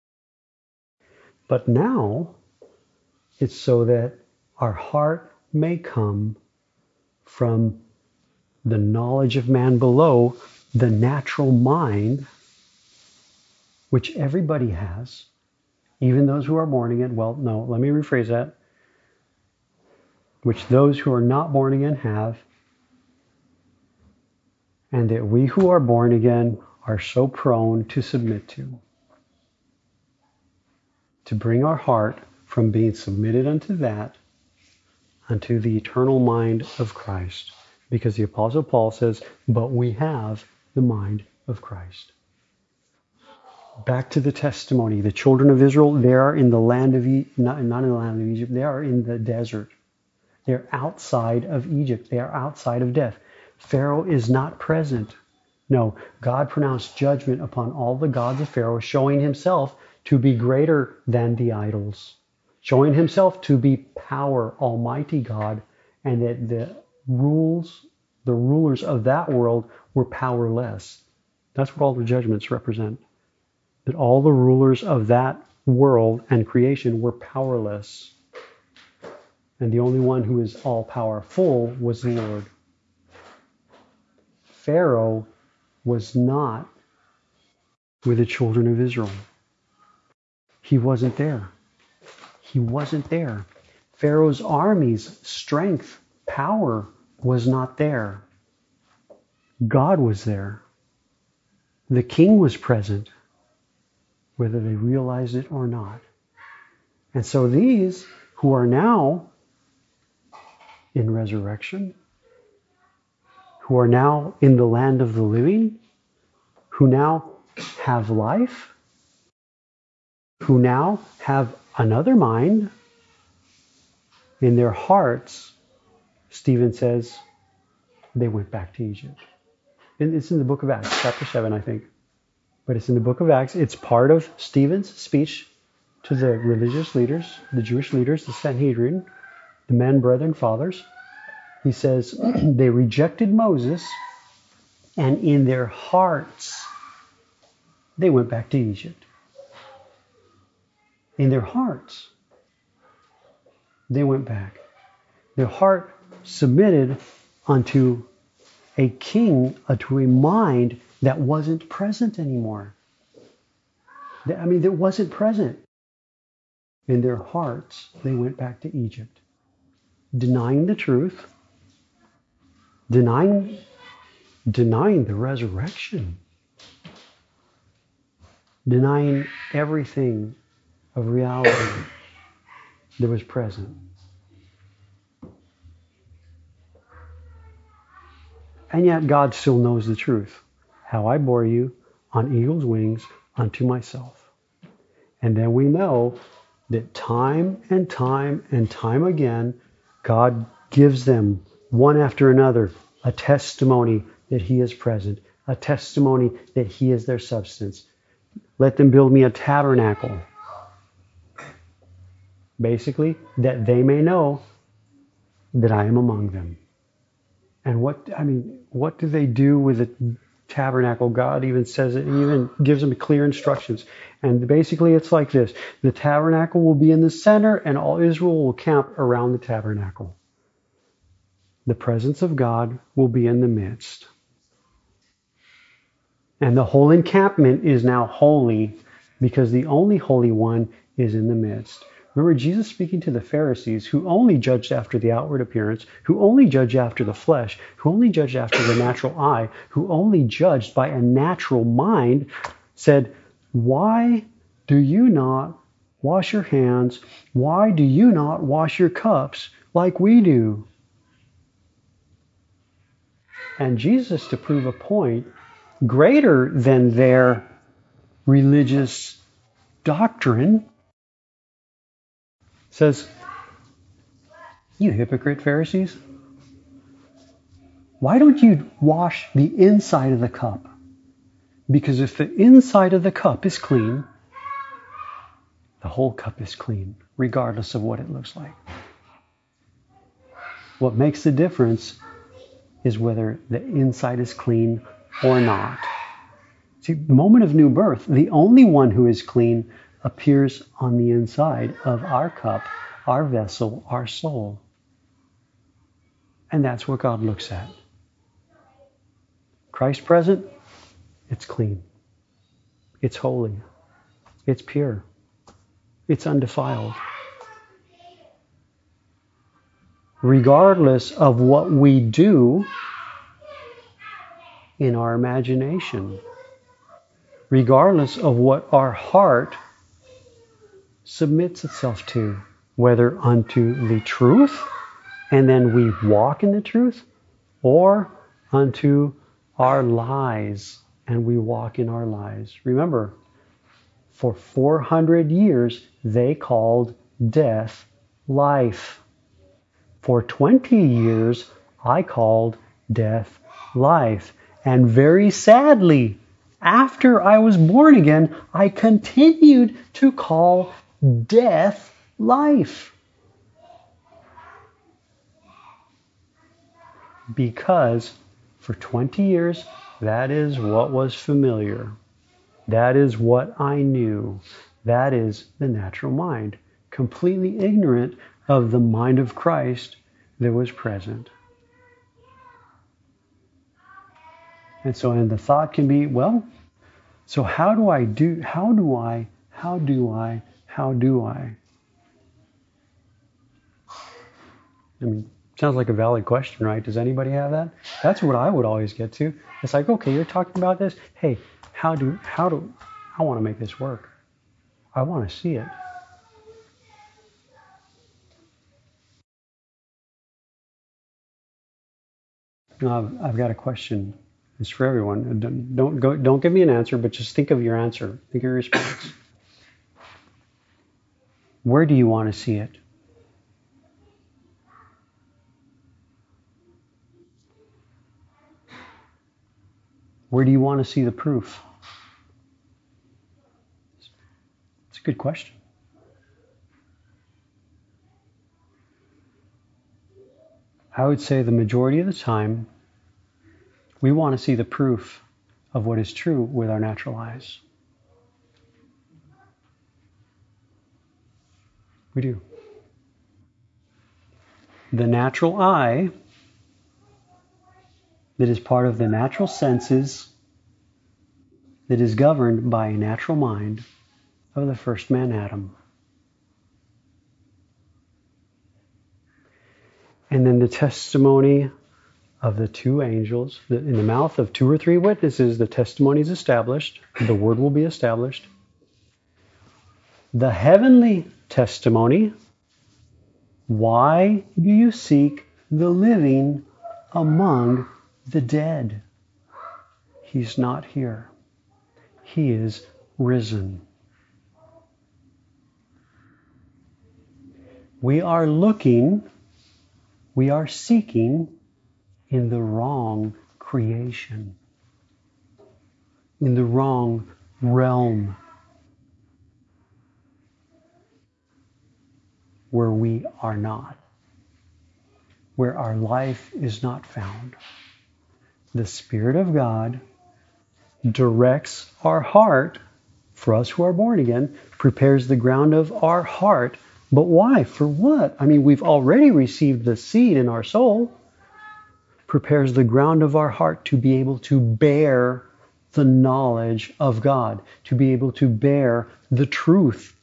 But now, it's so that our heart may come from the knowledge of man below, the natural mind, which everybody has, even those who are born again. Well, no, let me rephrase that. Which those who are not born again have, and that we who are born again are so prone to submit to. To bring our heart from being submitted unto that, unto the eternal mind of Christ. Because the Apostle Paul says, but we have the mind of Christ. Back to the testimony. The children of Israel, they are in the land of, e- not, not in the land of Egypt, they are in the desert. They're outside of Egypt. They are outside of death. Pharaoh is not present. No, God pronounced judgment upon all the gods of Pharaoh, showing himself to be greater than the idols, showing himself to be power, Almighty God, and that the rules, the rulers of that world were powerless. That's what all the judgments represent. That all the rulers of that world and creation were powerless. And the only one who is all powerful was the Lord. Pharaoh was not with the children of Israel. He wasn't there. He wasn't there. Pharaoh's army's strength, power was not there. God was there. The king was present, whether they realized it or not. And so these who are now in resurrection, who are now in the land of the living, who now have life, who now have another mind in their hearts, Stephen says, they went back to Egypt. And it's in the book of Acts, chapter seven, I think. But it's in the book of Acts. It's part of Stephen's speech to the religious leaders, the Jewish leaders, the Sanhedrin, the men, brethren, fathers. He says, they rejected Moses, and in their hearts, they went back to Egypt. In their hearts, they went back. Their heart submitted unto a king, unto a mind that wasn't present anymore. I mean, that wasn't present. In their hearts, they went back to Egypt, denying the truth, denying, denying the resurrection, denying everything of reality that was present. And yet God still knows the truth. How I bore you on eagle's wings unto myself. And then we know that time and time and time again, God gives them one after another a testimony that he is present, a testimony that he is their substance. Let them build me a tabernacle. Basically, that they may know that I am among them. And what, I mean, what do they do with the tabernacle? God even says it, he even gives them clear instructions. And basically it's like this. The tabernacle will be in the center and all Israel will camp around the tabernacle. The presence of God will be in the midst. And the whole encampment is now holy because the only Holy One is in the midst. Remember Jesus speaking to the Pharisees who only judged after the outward appearance, who only judged after the flesh, who only judged after the natural eye, who only judged by a natural mind, said, why do you not wash your hands? Why do you not wash your cups like we do? And Jesus, to prove a point greater than their religious doctrine, says, you hypocrite Pharisees, why don't you wash the inside of the cup? Because if the inside of the cup is clean, the whole cup is clean, regardless of what it looks like. What makes the difference is whether the inside is clean or not. See, the moment of new birth, the only one who is clean appears on the inside of our cup, our vessel, our soul. And that's what God looks at. Christ present, it's clean. It's holy. It's pure. It's undefiled. Regardless of what we do in our imagination, regardless of what our heart submits itself to, whether unto the truth, and then we walk in the truth, or unto our lies, and we walk in our lies. Remember, for four hundred years, they called death life. For twenty years, I called death life. And very sadly, after I was born again, I continued to call death life. Because for twenty years, that is what was familiar. That is what I knew. That is the natural mind. Completely ignorant of the mind of Christ that was present. And so, and the thought can be, well, so how do I do, how do I, how do I, how do I? I mean, sounds like a valid question, right? Does anybody have that? That's what I would always get to. It's like, okay, you're talking about this. Hey, how do, how do, I want to make this work. I want to see it. Now, I've, I've got a question. It's for everyone. Don't, don't go. Don't give me an answer, but just think of your answer. Think of your response. Where do you want to see it? Where do you want to see the proof? It's a good question. I would say the majority of the time, we want to see the proof of what is true with our natural eyes. We do. The natural eye, that is part of the natural senses, that is governed by a natural mind of the first man, Adam. And then the testimony of the two angels, in the mouth of two or three witnesses, the testimony is established, the word will be established. The heavenly testimony, why do you seek the living among the dead? He's not here. He is risen. We are looking, we are seeking in the wrong creation, in the wrong realm, where we are not, where our life is not found. The Spirit of God directs our heart, for us who are born again, prepares the ground of our heart. But why? For what? I mean, we've already received the seed in our soul. Prepares the ground of our heart to be able to bear the knowledge of God, to be able to bear the truth.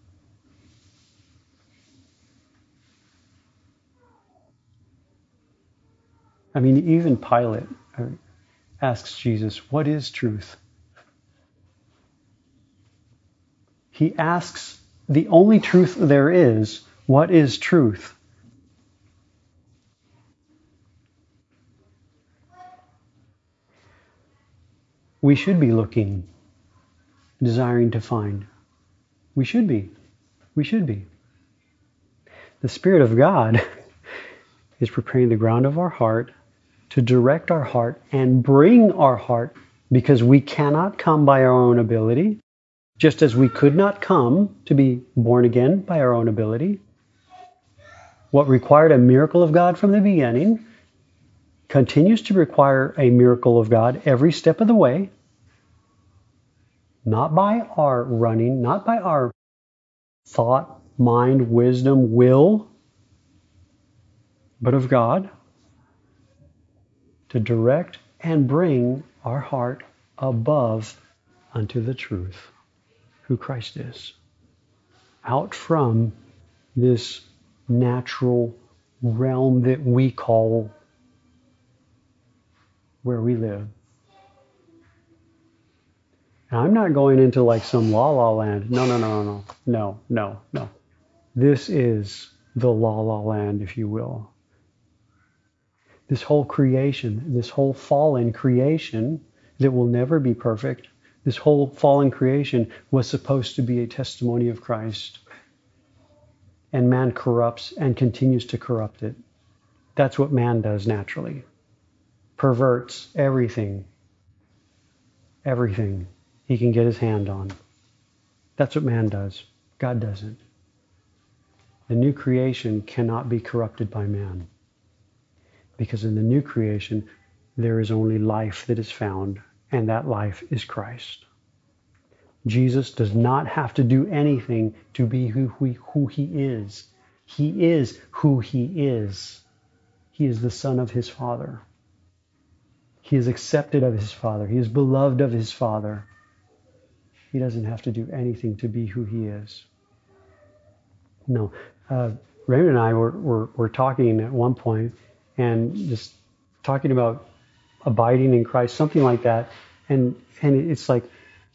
I mean, even Pilate asks Jesus, what is truth? He asks the only truth there is, what is truth? We should be looking, desiring to find. We should be. We should be. The Spirit of God is preparing the ground of our heart to direct our heart and bring our heart, because we cannot come by our own ability, just as we could not come to be born again by our own ability. What required a miracle of God from the beginning continues to require a miracle of God every step of the way, not by our running, not by our thought, mind, wisdom, will, but of God, to direct and bring our heart above unto the truth, who Christ is, out from this natural realm that we call where we live. And I'm not going into like some la la land. No, no, no, no, no, no, no, no. This is the la la land, if you will. This whole creation, this whole fallen creation that will never be perfect, this whole fallen creation was supposed to be a testimony of Christ. And man corrupts and continues to corrupt it. That's what man does naturally. Perverts everything. Everything he can get his hand on. That's what man does. God doesn't. The new creation cannot be corrupted by man. Because in the new creation, there is only life that is found, and that life is Christ. Jesus does not have to do anything to be who, who, who he is. He is who he is. He is the Son of his Father. He is accepted of his Father. He is beloved of his Father. He doesn't have to do anything to be who he is. No. Uh, Raymond and I were, were, were talking at one point, and just talking about abiding in Christ, something like that. And and it's like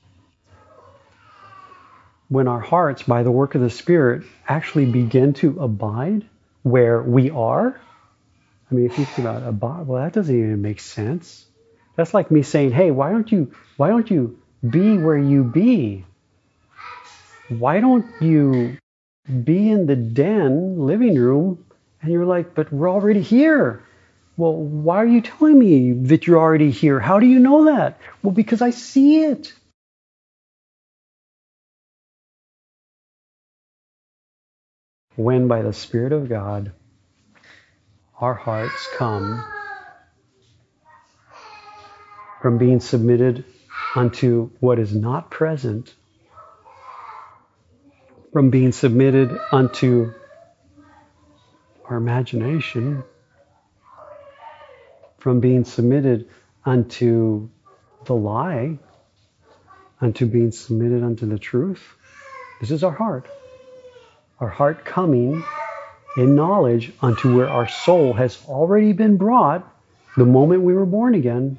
when our hearts, by the work of the Spirit, actually begin to abide where we are. I mean, if you think about abide, well, that doesn't even make sense. That's like me saying, hey, why don't you why don't you be where you be? Why don't you be in the den, living room? And you're like, but we're already here. Well, why are you telling me that you're already here? How do you know that? Well, because I see it. When by the Spirit of God, our hearts come from being submitted unto what is not present, from being submitted unto our imagination, from being submitted unto the lie, unto being submitted unto the truth. This is our heart. Our heart coming in knowledge unto where our soul has already been brought the moment we were born again.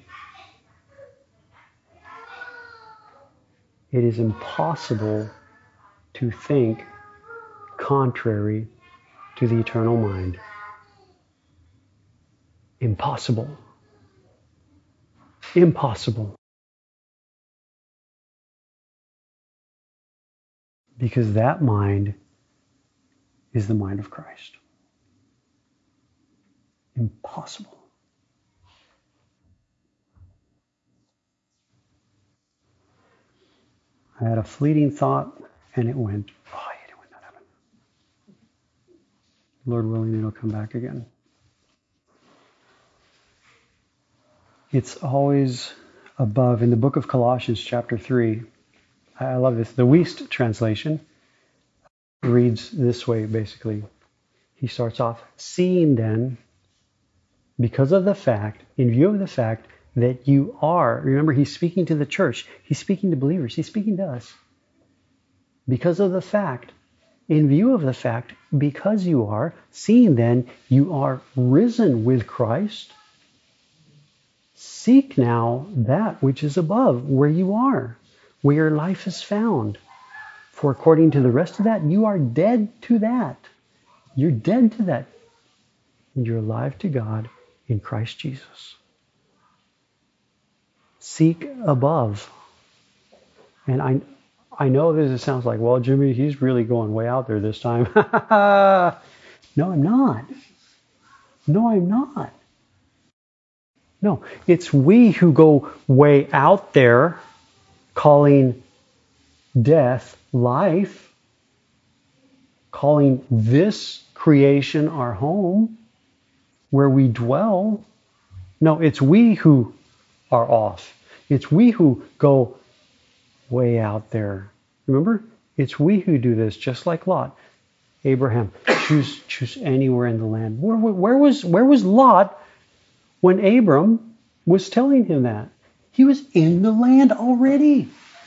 It is impossible to think contrary to the eternal mind. Impossible. Impossible. Because that mind is the mind of Christ. Impossible. I had a fleeting thought and it went, oh, I hate it when that happens. Lord willing, it'll come back again. It's always above. In the book of Colossians, chapter three, I love this. The Wuest translation reads this way, basically. He starts off, seeing then, because of the fact, in view of the fact that you are, remember, he's speaking to the church. He's speaking to believers. He's speaking to us. Because of the fact, in view of the fact, because you are, seeing then, you are risen with Christ. Seek now that which is above, where you are, where your life is found. For according to the rest of that, you are dead to that. You're dead to that. And you're alive to God in Christ Jesus. Seek above. And I I know this sounds like, well, Jimmy, he's really going way out there this time. No, I'm not. No, I'm not. No, it's we who go way out there calling death life, calling this creation our home where we dwell. No, it's we who are off. It's we who go way out there. Remember? It's we who do this, just like Lot. Abraham, choose choose anywhere in the land. Where, where, where was where was Lot when Abram was telling him that? He was in the land already.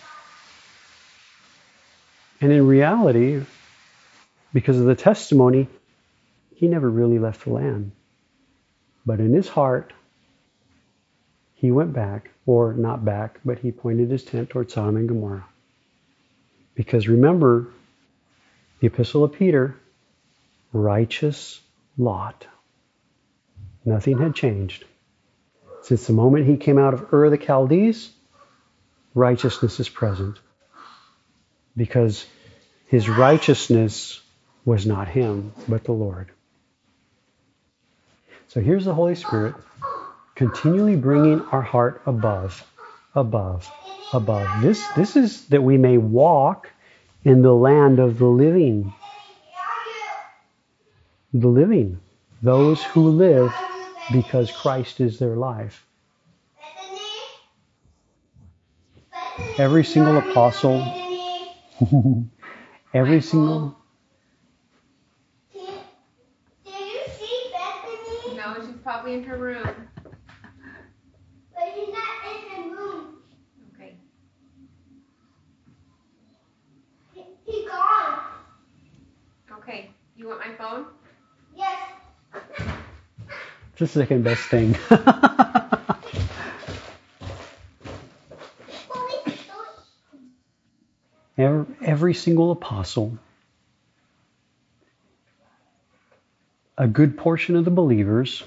And in reality, because of the testimony, he never really left the land. But in his heart, he went back, or not back, but he pointed his tent towards Sodom and Gomorrah. Because remember, the Epistle of Peter, righteous Lot. Nothing had changed. Since the moment he came out of Ur of the Chaldees, righteousness is present. Because his righteousness was not him, but the Lord. So here's the Holy Spirit continually bringing our heart above, above, above. This, this is that we may walk in the land of the living. The living. Those who live because Christ is their life. Every single apostle, every single... No, she's probably in her room. But she's not in the room. Okay. He, he gone. Okay. You want my phone? Yes. It's the second best thing. every, every single apostle, a good portion of the believers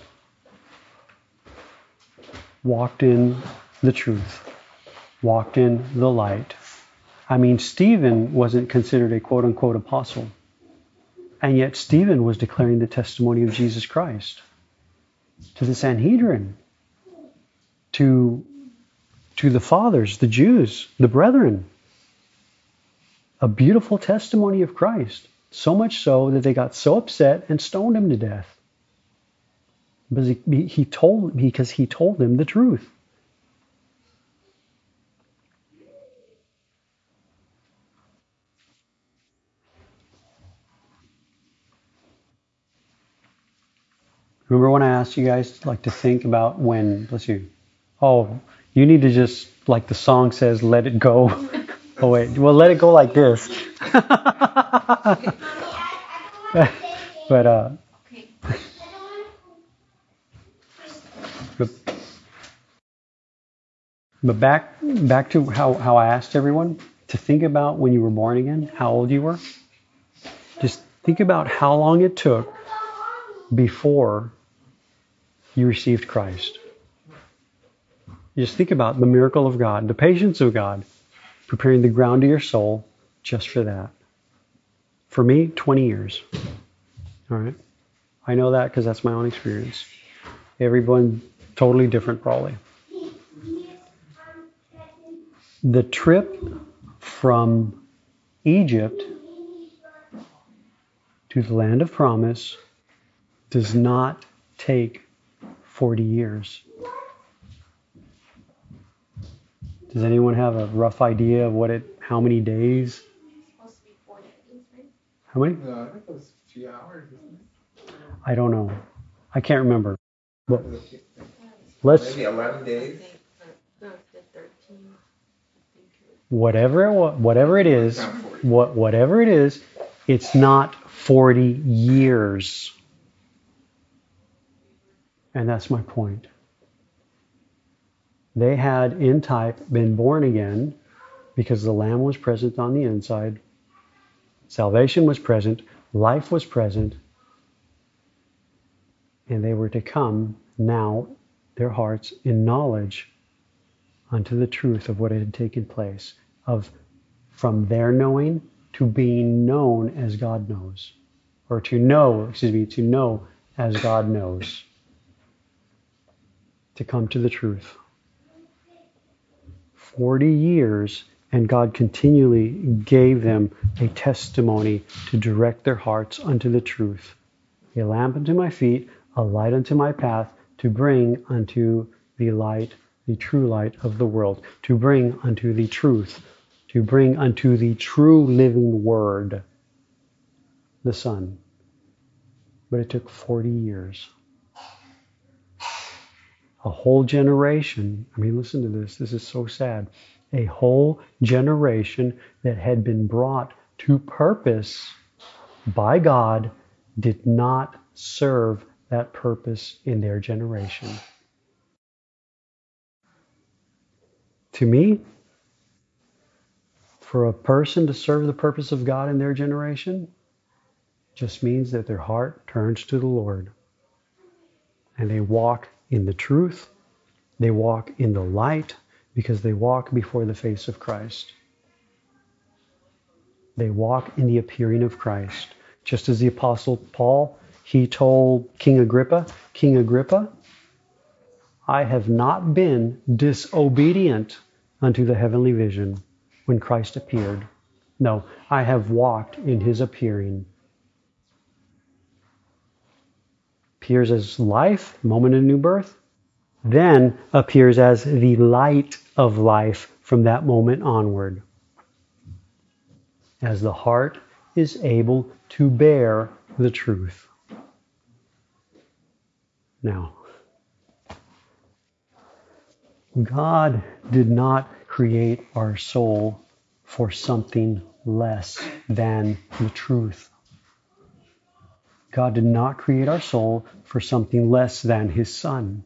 walked in the truth, walked in the light. I mean, Stephen wasn't considered a quote-unquote apostle, and yet Stephen was declaring the testimony of Jesus Christ to the Sanhedrin, to, to the fathers, the Jews, the brethren. A beautiful testimony of Christ. So much so that they got so upset and stoned him to death. Because he, he told because he told them the truth. Remember when I asked you guys like to think about when, bless you, oh, you need to just, like the song says, let it go. Oh wait, well let it go like this. but uh, but, but back back to how, how I asked everyone to think about when you were born again, how old you were. Just think about how long it took before you received Christ. Just think about the miracle of God, the patience of God, preparing the ground of your soul just for that. For me, twenty years. All right. I know that because that's my own experience. Everyone totally different probably. The trip from Egypt to the land of promise does not take forty years. Does anyone have a rough idea of what it, how many days? It's supposed to be four days, right? How many? No, I think it was a few hours, isn't it? I don't know. I can't remember. But let's, Maybe eleven days. No, it's the thirteen. whatever it, wa- whatever it is, Not forty. what, whatever it is, it's not forty years. And that's my point. They had, in type, been born again because the Lamb was present on the inside. Salvation was present. Life was present. And they were to come now, their hearts, in knowledge unto the truth of what had taken place. Of from their knowing to being known as God knows. Or to know, excuse me, to know as God knows. to come to the truth. forty years, and God continually gave them a testimony to direct their hearts unto the truth. A lamp unto my feet, a light unto my path, to bring unto the light, the true light of the world, to bring unto the truth, to bring unto the true living word, the Son. But it took forty years. A whole generation, I mean, listen to this, this is so sad. A whole generation that had been brought to purpose by God did not serve that purpose in their generation. To me, for a person to serve the purpose of God in their generation just means that their heart turns to the Lord and they walk in the truth, they walk in the light, because they walk before the face of Christ. They walk in the appearing of Christ. Just as the Apostle Paul, he told King Agrippa, King Agrippa, I have not been disobedient unto the heavenly vision when Christ appeared. No, I have walked in his appearing. Appears as life, moment of new birth, then appears as the light of life from that moment onward. As the heart is able to bear the truth. Now, God did not create our soul for something less than the truth. God did not create our soul for something less than his Son.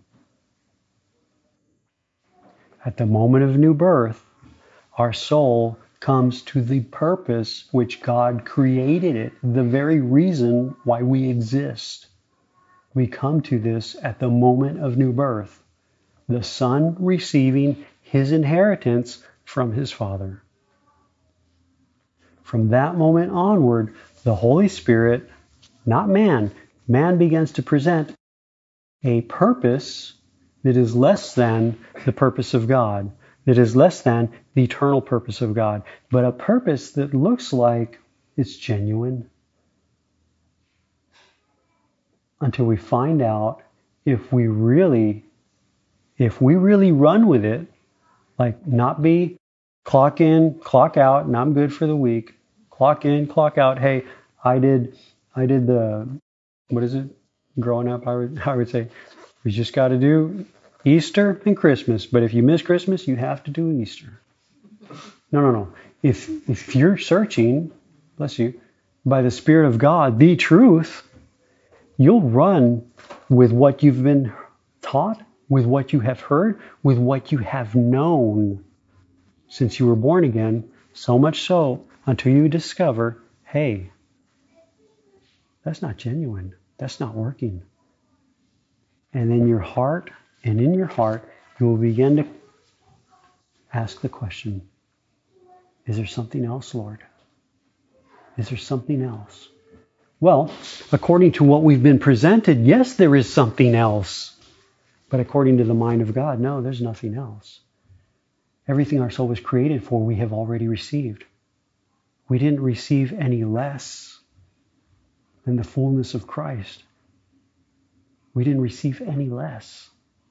At the moment of new birth, our soul comes to the purpose which God created it, the very reason why we exist. We come to this at the moment of new birth, the Son receiving his inheritance from his Father. From that moment onward, the Holy Spirit, not man, man begins to present a purpose that is less than the purpose of God, that is less than the eternal purpose of God, but a purpose that looks like it's genuine. Until we find out if we really, if we really run with it, like not be clock in, clock out, and I'm good for the week. Clock in, clock out. Hey, I did, I did the, what is it? Growing up, I would, I would say, we just got to do Easter and Christmas. But if you miss Christmas, you have to do Easter. No, no, no. If if you're searching, bless you, by the Spirit of God, the truth, you'll run with what you've been taught, with what you have heard, with what you have known since you were born again, so much so until you discover, hey, that's not genuine. That's not working. And in your heart, and in your heart, you will begin to ask the question, is there something else, Lord? Is there something else? Well, according to what we've been presented, yes, there is something else. But according to the mind of God, no, there's nothing else. Everything our soul was created for, we have already received. We didn't receive any less than the fullness of Christ. We didn't receive any less.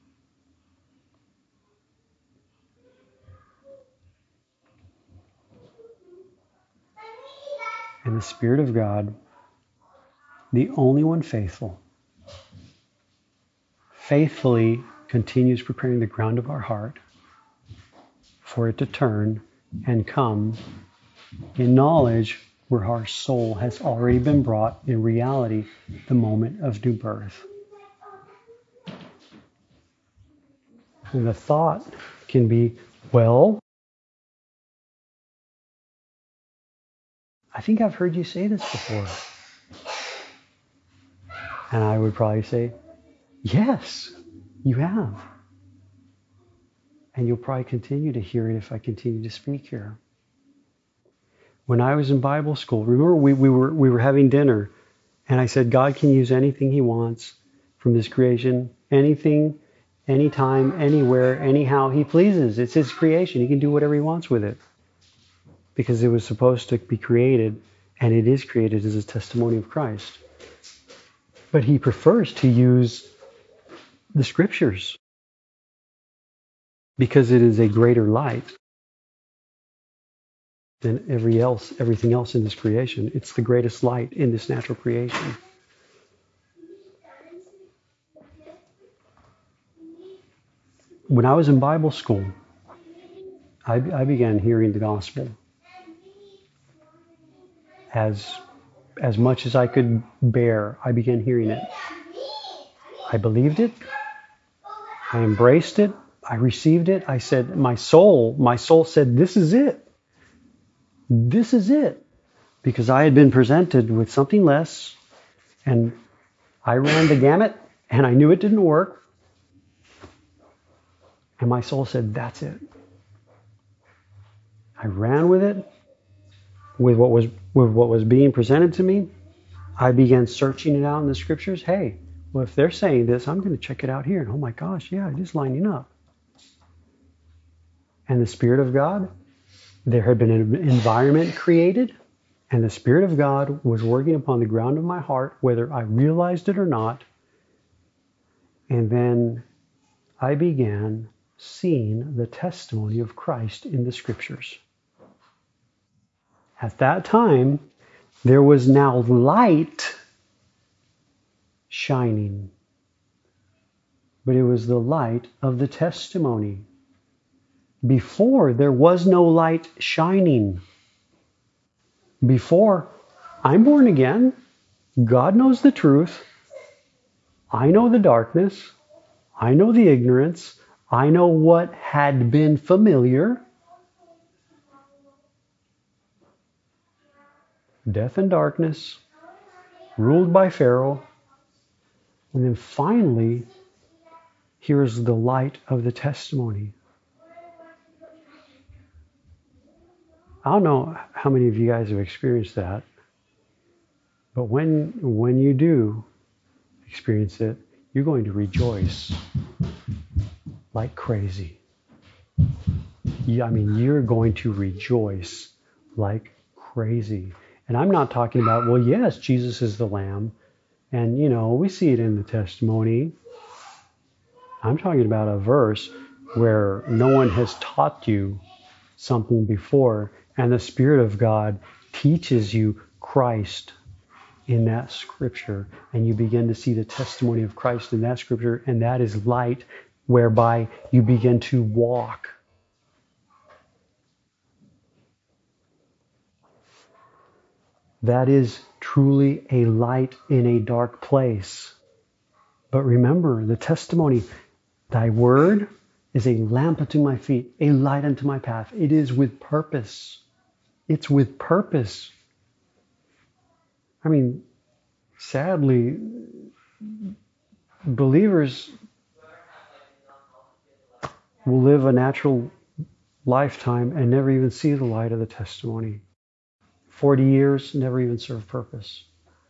And the Spirit of God, the only one faithful, faithfully continues preparing the ground of our heart for it to turn and come in knowledge where our soul has already been brought in reality the moment of new birth. And the thought can be, well, I think I've heard you say this before. And I would probably say, yes, you have. And you'll probably continue to hear it if I continue to speak here. When I was in Bible school, remember we, we were we were having dinner, and I said, God can use anything he wants from this creation, anything anytime, anywhere, anyhow he pleases. It's his creation. He can do whatever he wants with it. Because it was supposed to be created, and it is created as a testimony of Christ. But he prefers to use the scriptures because it is a greater light than every else, everything else in this creation. It's the greatest light in this natural creation. When I was in Bible school, I, I began hearing the gospel as as much as I could bear. I began hearing it. I believed it. I embraced it. I received it. I said, my soul, my soul said, this is it. This is it. Because I had been presented with something less, and I ran the gamut, and I knew it didn't work. And my soul said, that's it. I ran with it, with what was with what was being presented to me. I began searching it out in the scriptures. Hey, well, if they're saying this, I'm going to check it out here. And oh my gosh, yeah, it is lining up. And the Spirit of God, there had been an environment created, and the Spirit of God was working upon the ground of my heart, whether I realized it or not. And then I began seeing the testimony of Christ in the scriptures. At that time, there was now light shining. But it was the light of the testimony. Before, there was no light shining. Before, I'm born again. God knows the truth. I know the darkness. I know the ignorance. I know what had been familiar. Death and darkness, ruled by Pharaoh. And then finally, here's the light of the testimony. I don't know how many of you guys have experienced that, but when when you do experience it, you're going to rejoice like crazy. Yeah, I mean, you're going to rejoice like crazy. And I'm not talking about, well, yes, Jesus is the Lamb. And, you know, we see it in the testimony. I'm talking about a verse where no one has taught you something before, and the Spirit of God teaches you Christ in that scripture. And you begin to see the testimony of Christ in that scripture, and that is light whereby you begin to walk. That is truly a light in a dark place. But remember, the testimony, thy word is a lamp unto my feet, a light unto my path. It is with purpose. It's with purpose. I mean, sadly, believers will live a natural lifetime and never even see the light of the testimony. forty years, never even serve purpose.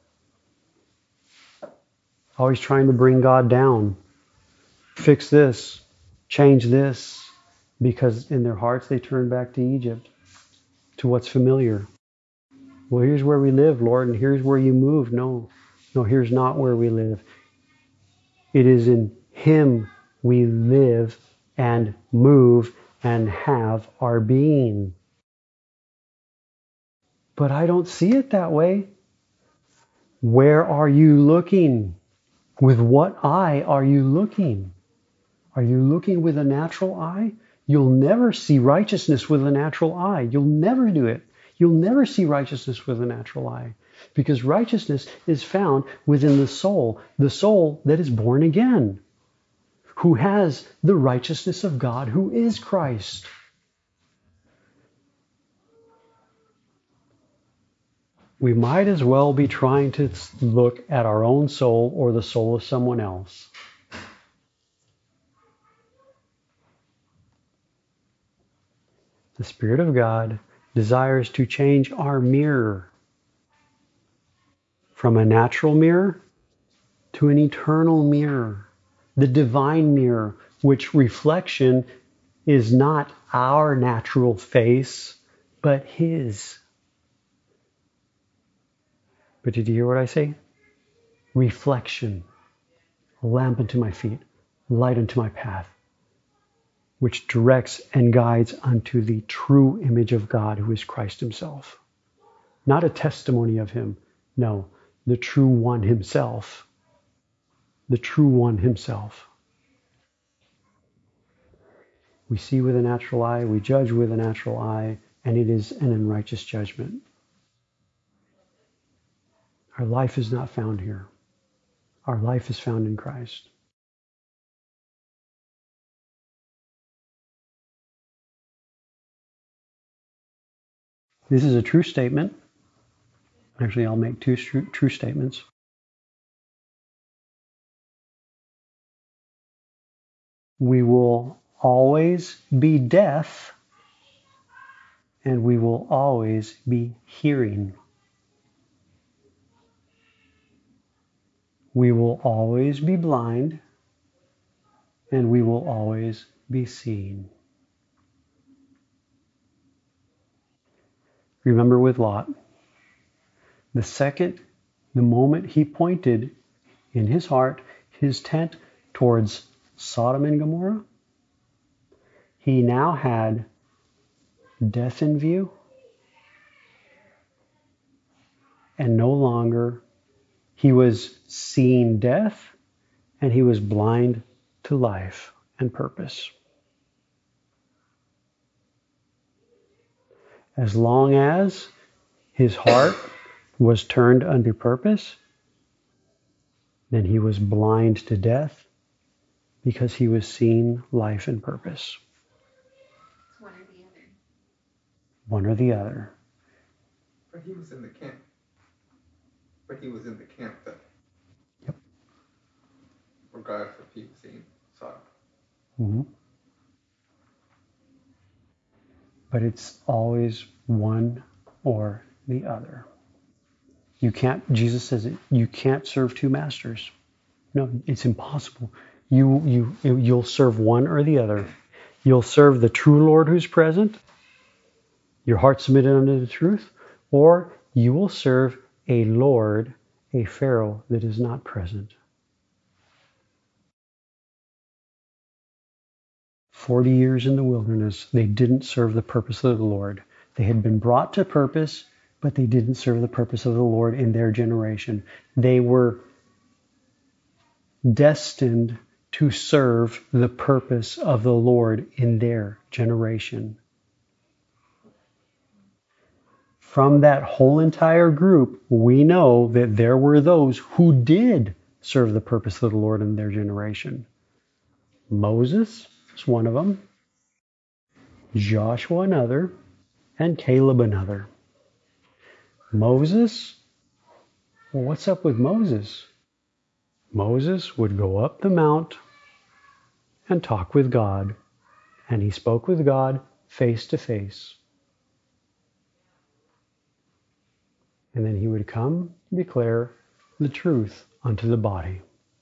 Always trying to bring God down. Fix this. Change this. Because in their hearts they turn back to Egypt. To what's familiar. Well, here's where we live, Lord, and here's where you move. No. No, here's not where we live. It is in Him we live and move and have our being. But I don't see it that way. Where are you looking? With what eye are you looking? Are you looking with a natural eye? You'll never see righteousness with a natural eye. You'll never do it. You'll never see righteousness with a natural eye. Because righteousness is found within the soul, the soul that is born again, who has the righteousness of God, who is Christ. We might as well be trying to look at our own soul or the soul of someone else. The Spirit of God desires to change our mirror from a natural mirror to an eternal mirror. the divine mirror, which reflection is not our natural face, but His. But did you hear what I say? Reflection, a lamp unto my feet, light unto my path, which directs and guides unto the true image of God, who is Christ Himself. Not a testimony of Him, no, the true one Himself. The true one Himself. We see with a natural eye, we judge with a natural eye, and it is an unrighteous judgment. Our life is not found here. Our life is found in Christ. This is a true statement. Actually, I'll make two true, true statements. We will always be deaf, and we will always be hearing. We will always be blind, and we will always be seeing. Remember with Lot, the second, the moment he pointed in his heart his tent towards Sodom and Gomorrah, he now had death in view, and no longer he was seeing death, and he was blind to life and purpose. As long as his heart was turned unto purpose, then he was blind to death because he was seeing life and purpose. It's one or the other. One or the other. But he was in the camp. But he was in the camp that. Yep. Regardless of people seeing Sodom. Mm-hmm. But it's always one or the other. You can't, Jesus says it, you can't serve two masters. No, it's impossible. You, you, you'll serve one or the other. You'll serve the true Lord who's present, your heart submitted unto the truth, or you will serve a Lord, a Pharaoh that is not present. Forty years in the wilderness, they didn't serve the purpose of the Lord. They had been brought to purpose, but they didn't serve the purpose of the Lord in their generation. They were destined to serve the purpose of the Lord in their generation. From that whole entire group, we know that there were those who did serve the purpose of the Lord in their generation. Moses is one of them, Joshua another, and Caleb another. Moses, well, what's up with Moses? Moses would go up the mount and talk with God, and he spoke with God face to face. And then he would come and declare the truth unto the body.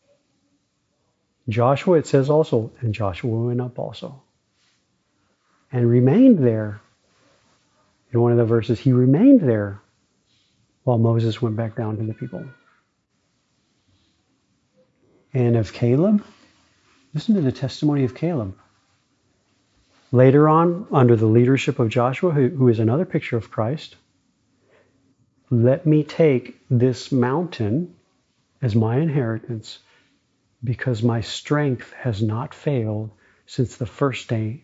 Joshua, it says also, and Joshua went up also and remained there. In one of the verses, he remained there while Moses went back down to the people. And of Caleb, listen to the testimony of Caleb. Later on, under the leadership of Joshua, who, who is another picture of Christ, let me take this mountain as my inheritance, because my strength has not failed since the first day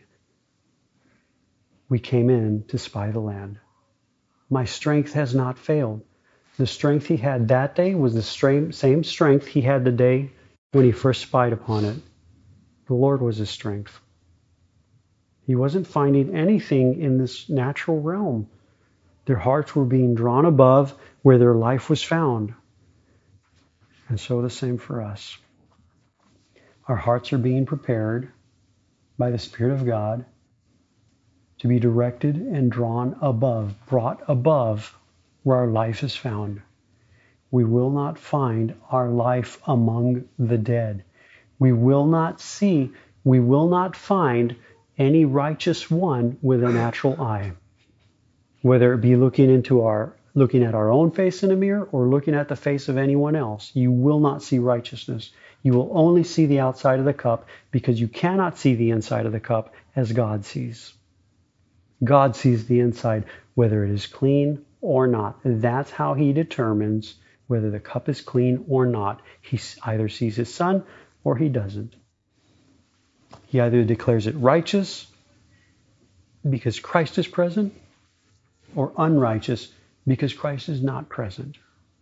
we came in to spy the land. My strength has not failed. The strength he had that day was the same strength he had the day when he first spied upon it. The Lord was his strength. He wasn't finding anything in this natural realm. Their hearts were being drawn above where their life was found. And so the same for us. Our hearts are being prepared by the Spirit of God to be directed and drawn above, brought above where our life is found. We will not find our life among the dead. We will not see, we will not find any righteous one with a natural eye. Whether it be looking into our, looking at our own face in a mirror or looking at the face of anyone else, you will not see righteousness. You will only see the outside of the cup because you cannot see the inside of the cup as God sees. God sees the inside, whether it is clean or not. That's how he determines whether the cup is clean or not. He either sees his son or he doesn't. He either declares it righteous because Christ is present or unrighteous because Christ is not present.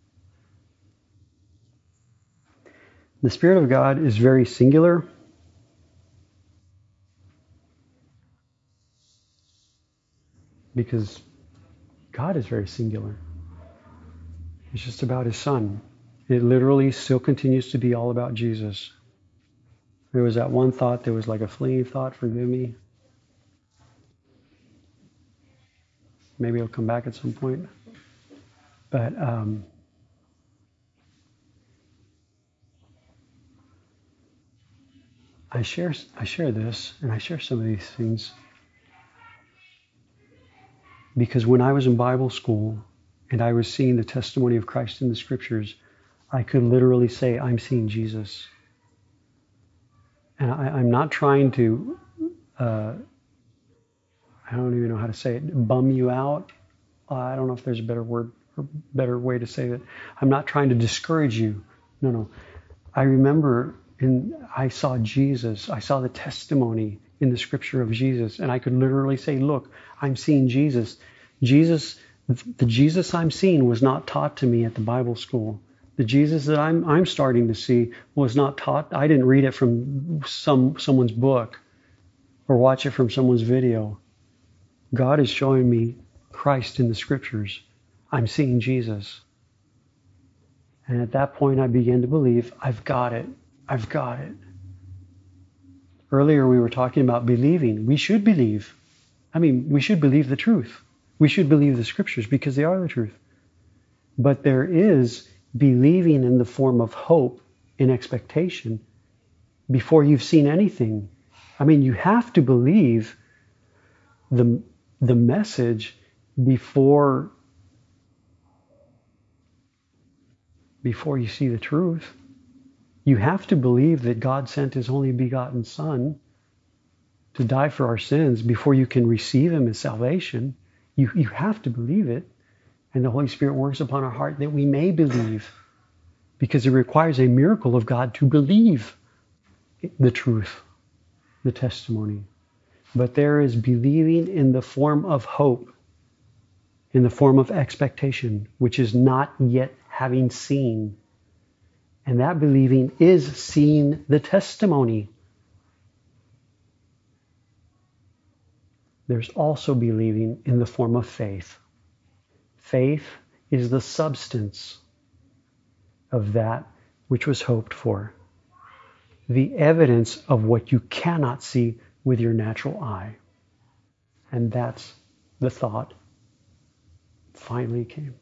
The Spirit of God is very singular. Because God is very singular. It's just about his son. It literally still continues to be all about Jesus. There was that one thought, there was like a fleeting thought, forgive me. Maybe it'll come back at some point. But um, I share I share this, and I share some of these things because when I was in Bible school and I was seeing the testimony of Christ in the scriptures, I could literally say, I'm seeing Jesus. And I, I'm not trying to, uh, I don't even know how to say it, bum you out. Uh, I don't know if there's a better word or better way to say that. I'm not trying to discourage you. No, no. I remember and I saw Jesus. I saw the testimony in the scripture of Jesus. And I could literally say, look, I'm seeing Jesus. Jesus, the Jesus I'm seeing was not taught to me at the Bible school. The Jesus that I'm I'm starting to see was not taught. I didn't read it from some someone's book or watch it from someone's video. God is showing me Christ in the scriptures. I'm seeing Jesus. And at that point I began to believe, I've got it. I've got it. Earlier we were talking about believing. We should believe. I mean, we should believe the truth. We should believe the scriptures because they are the truth. But there is believing in the form of hope and expectation before you've seen anything. I mean, you have to believe the, the message before, before you see the truth. You have to believe that God sent his only begotten Son to die for our sins before you can receive him as salvation. You, you have to believe it. And the Holy Spirit works upon our heart that we may believe, because it requires a miracle of God to believe the truth, the testimony. But there is believing in the form of hope, in the form of expectation, which is not yet having seen. And that believing is seeing the testimony. There's also believing in the form of faith. Faith is the substance of that which was hoped for. The evidence of what you cannot see with your natural eye. And that's the thought finally came.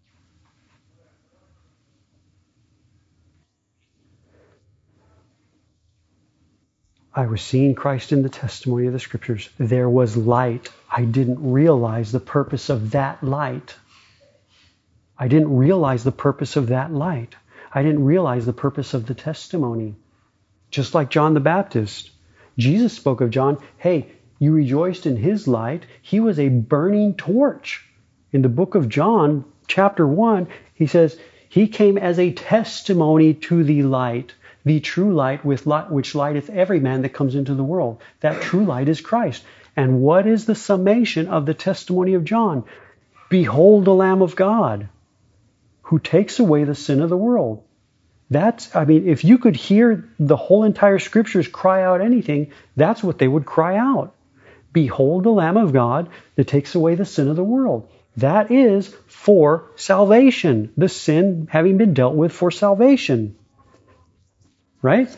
I was seeing Christ in the testimony of the scriptures. There was light. I didn't realize the purpose of that light. I didn't realize the purpose of that light. I didn't realize the purpose of the testimony. Just like John the Baptist. Jesus spoke of John, hey, you rejoiced in his light. He was a burning torch. In the book of John, chapter one, he says, he came as a testimony to the light, the true light, with light which lighteth every man that comes into the world. That true light is Christ. And what is the summation of the testimony of John? Behold the Lamb of God, who takes away the sin of the world. That's, I mean, if you could hear the whole entire scriptures cry out anything, that's what they would cry out. Behold the Lamb of God that takes away the sin of the world. That is for salvation. The sin having been dealt with for salvation. Right?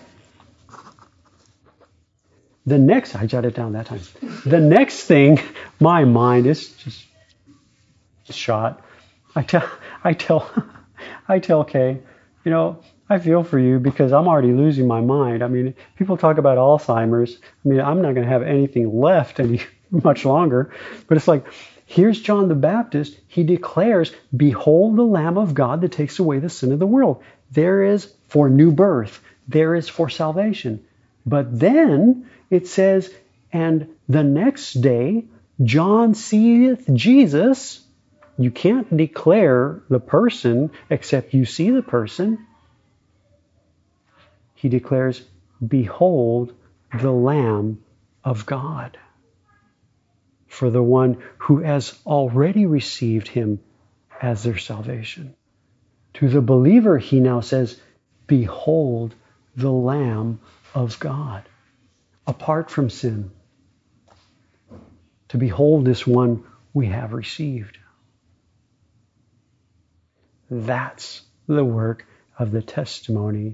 The next, I jotted it down that time. The next thing, my mind is just shot. I tell, I tell, I tell Kay, you know, I feel for you because I'm already losing my mind. I mean, people talk about Alzheimer's. I mean, I'm not going to have anything left any much longer. But it's like, here's John the Baptist. He declares, behold the Lamb of God that takes away the sin of the world. There is for new birth. There is for salvation. But then it says, and the next day, John seeth Jesus. You can't declare the person except you see the person. He declares, behold the Lamb of God. For the one who has already received him as their salvation. To the believer, he now says, behold the Lamb of God. Apart from sin. To behold this one we have received. That's the work of the testimony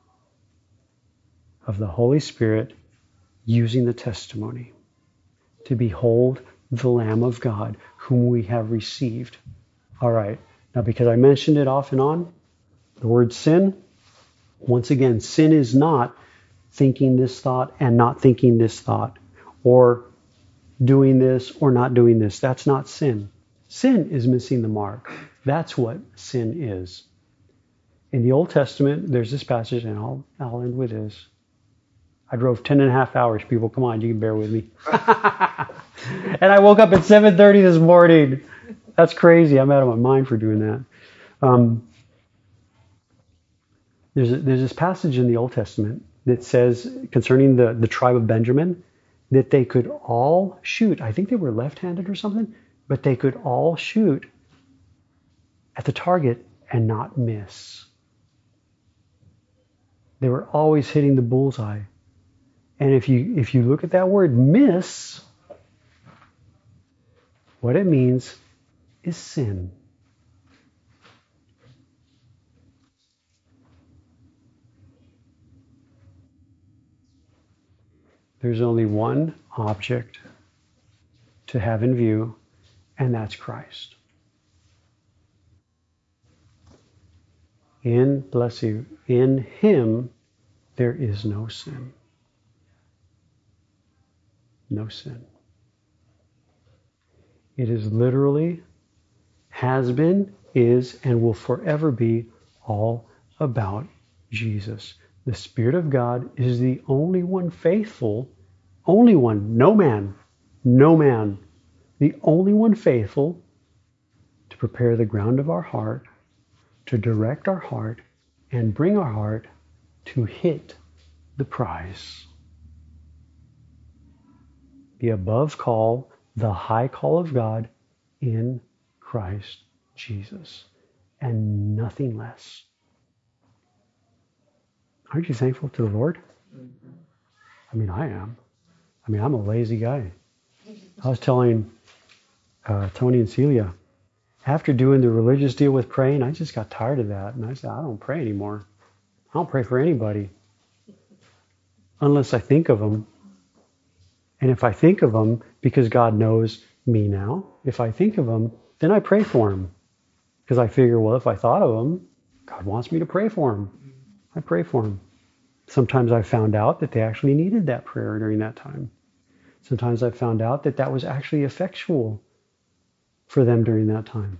of the Holy Spirit using the testimony. To behold the Lamb of God whom we have received. All right. Now, because I mentioned it off and on, the word sin, once again, sin is not thinking this thought and not thinking this thought, or doing this or not doing this. That's not sin. Sin is missing the mark. That's what sin is. In the Old Testament, there's this passage, and I'll, I'll end with this. I drove ten and a half hours, people. Come on, you can bear with me. And I woke up at seven thirty this morning. That's crazy. I'm out of my mind for doing that. Um, there's, a, there's this passage in the Old Testament that says, concerning the, the tribe of Benjamin, that they could all shoot. I think they were left-handed or something, but they could all shoot at the target and not miss. They were always hitting the bullseye. And if you if you look at that word miss, what it means is sin. There's only one object to have in view, and that's Christ. In, bless you, in Him there is no sin. No sin. It is literally, has been, is, and will forever be all about Jesus. The Spirit of God is the only one faithful, only one, no man, no man, the only one faithful to prepare the ground of our heart, to direct our heart, and bring our heart to hit the prize. The above call, the high call of God in Christ Jesus, and nothing less. Aren't you thankful to the Lord? Mm-hmm. I mean, I am. I mean, I'm a lazy guy. I was telling uh, Tony and Celia, after doing the religious deal with praying, I just got tired of that. And I said, I don't pray anymore. I don't pray for anybody unless I think of them. And if I think of them, because God knows me now, if I think of them, then I pray for them. Because I figure, well, if I thought of them, God wants me to pray for them. I pray for them. Sometimes I found out that they actually needed that prayer during that time. Sometimes I found out that that was actually effectual for them during that time.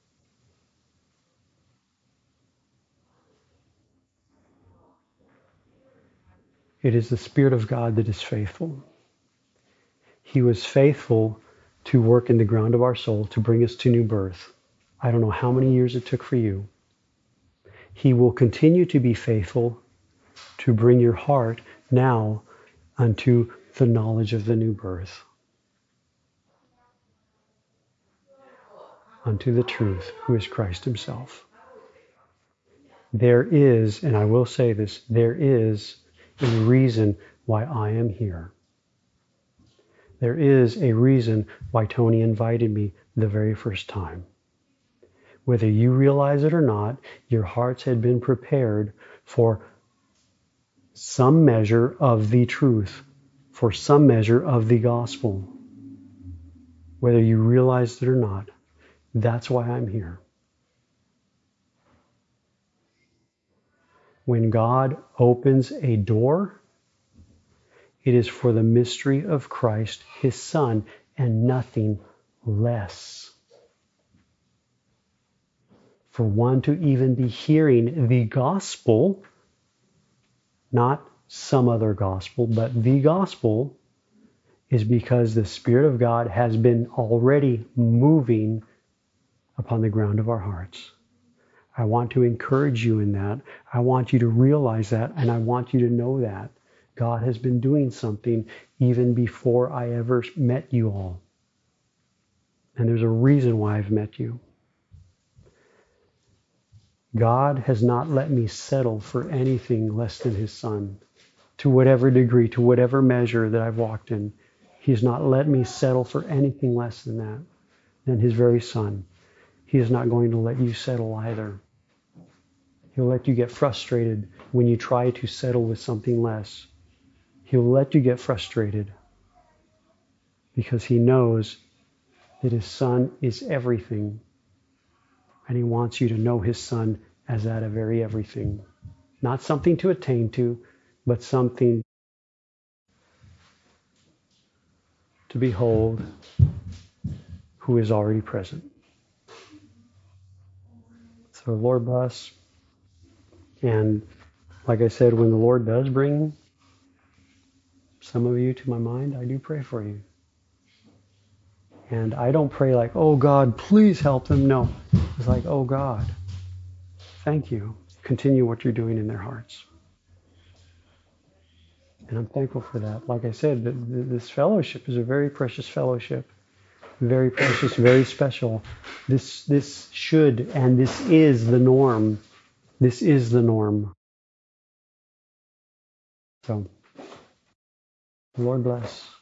It is the Spirit of God that is faithful. He was faithful to work in the ground of our soul to bring us to new birth. I don't know how many years it took for you. He will continue to be faithful to bring your heart now unto the knowledge of the new birth. Unto the truth, who is Christ Himself. There is, and I will say this, there is a reason why I am here. There is a reason why Tony invited me the very first time. Whether you realize it or not, your hearts had been prepared for some measure of the truth, for some measure of the gospel. Whether you realized it or not, that's why I'm here. When God opens a door, it is for the mystery of Christ, his Son, and nothing less. For one to even be hearing the gospel, not some other gospel, but the gospel, is because the Spirit of God has been already moving upon the ground of our hearts. I want to encourage you in that. I want you to realize that, and I want you to know that. God has been doing something even before I ever met you all. And there's a reason why I've met you. God has not let me settle for anything less than his Son. To whatever degree, to whatever measure that I've walked in, he's not let me settle for anything less than that, than his very Son. He is not going to let you settle either. He'll let you get frustrated when you try to settle with something less. He'll let you get frustrated because he knows that his Son is everything. And he wants you to know his Son as that a very everything. Not something to attain to, but something to behold who is already present. So Lord bless. And like I said, when the Lord does bring some of you to my mind, I do pray for you. And I don't pray like, oh God, please help them. No. It's like, oh God, thank you. Continue what you're doing in their hearts. And I'm thankful for that. Like I said, th- th- this fellowship is a very precious fellowship. Very precious, very special. This, this should, and this is the norm. This is the norm. So, Lord bless.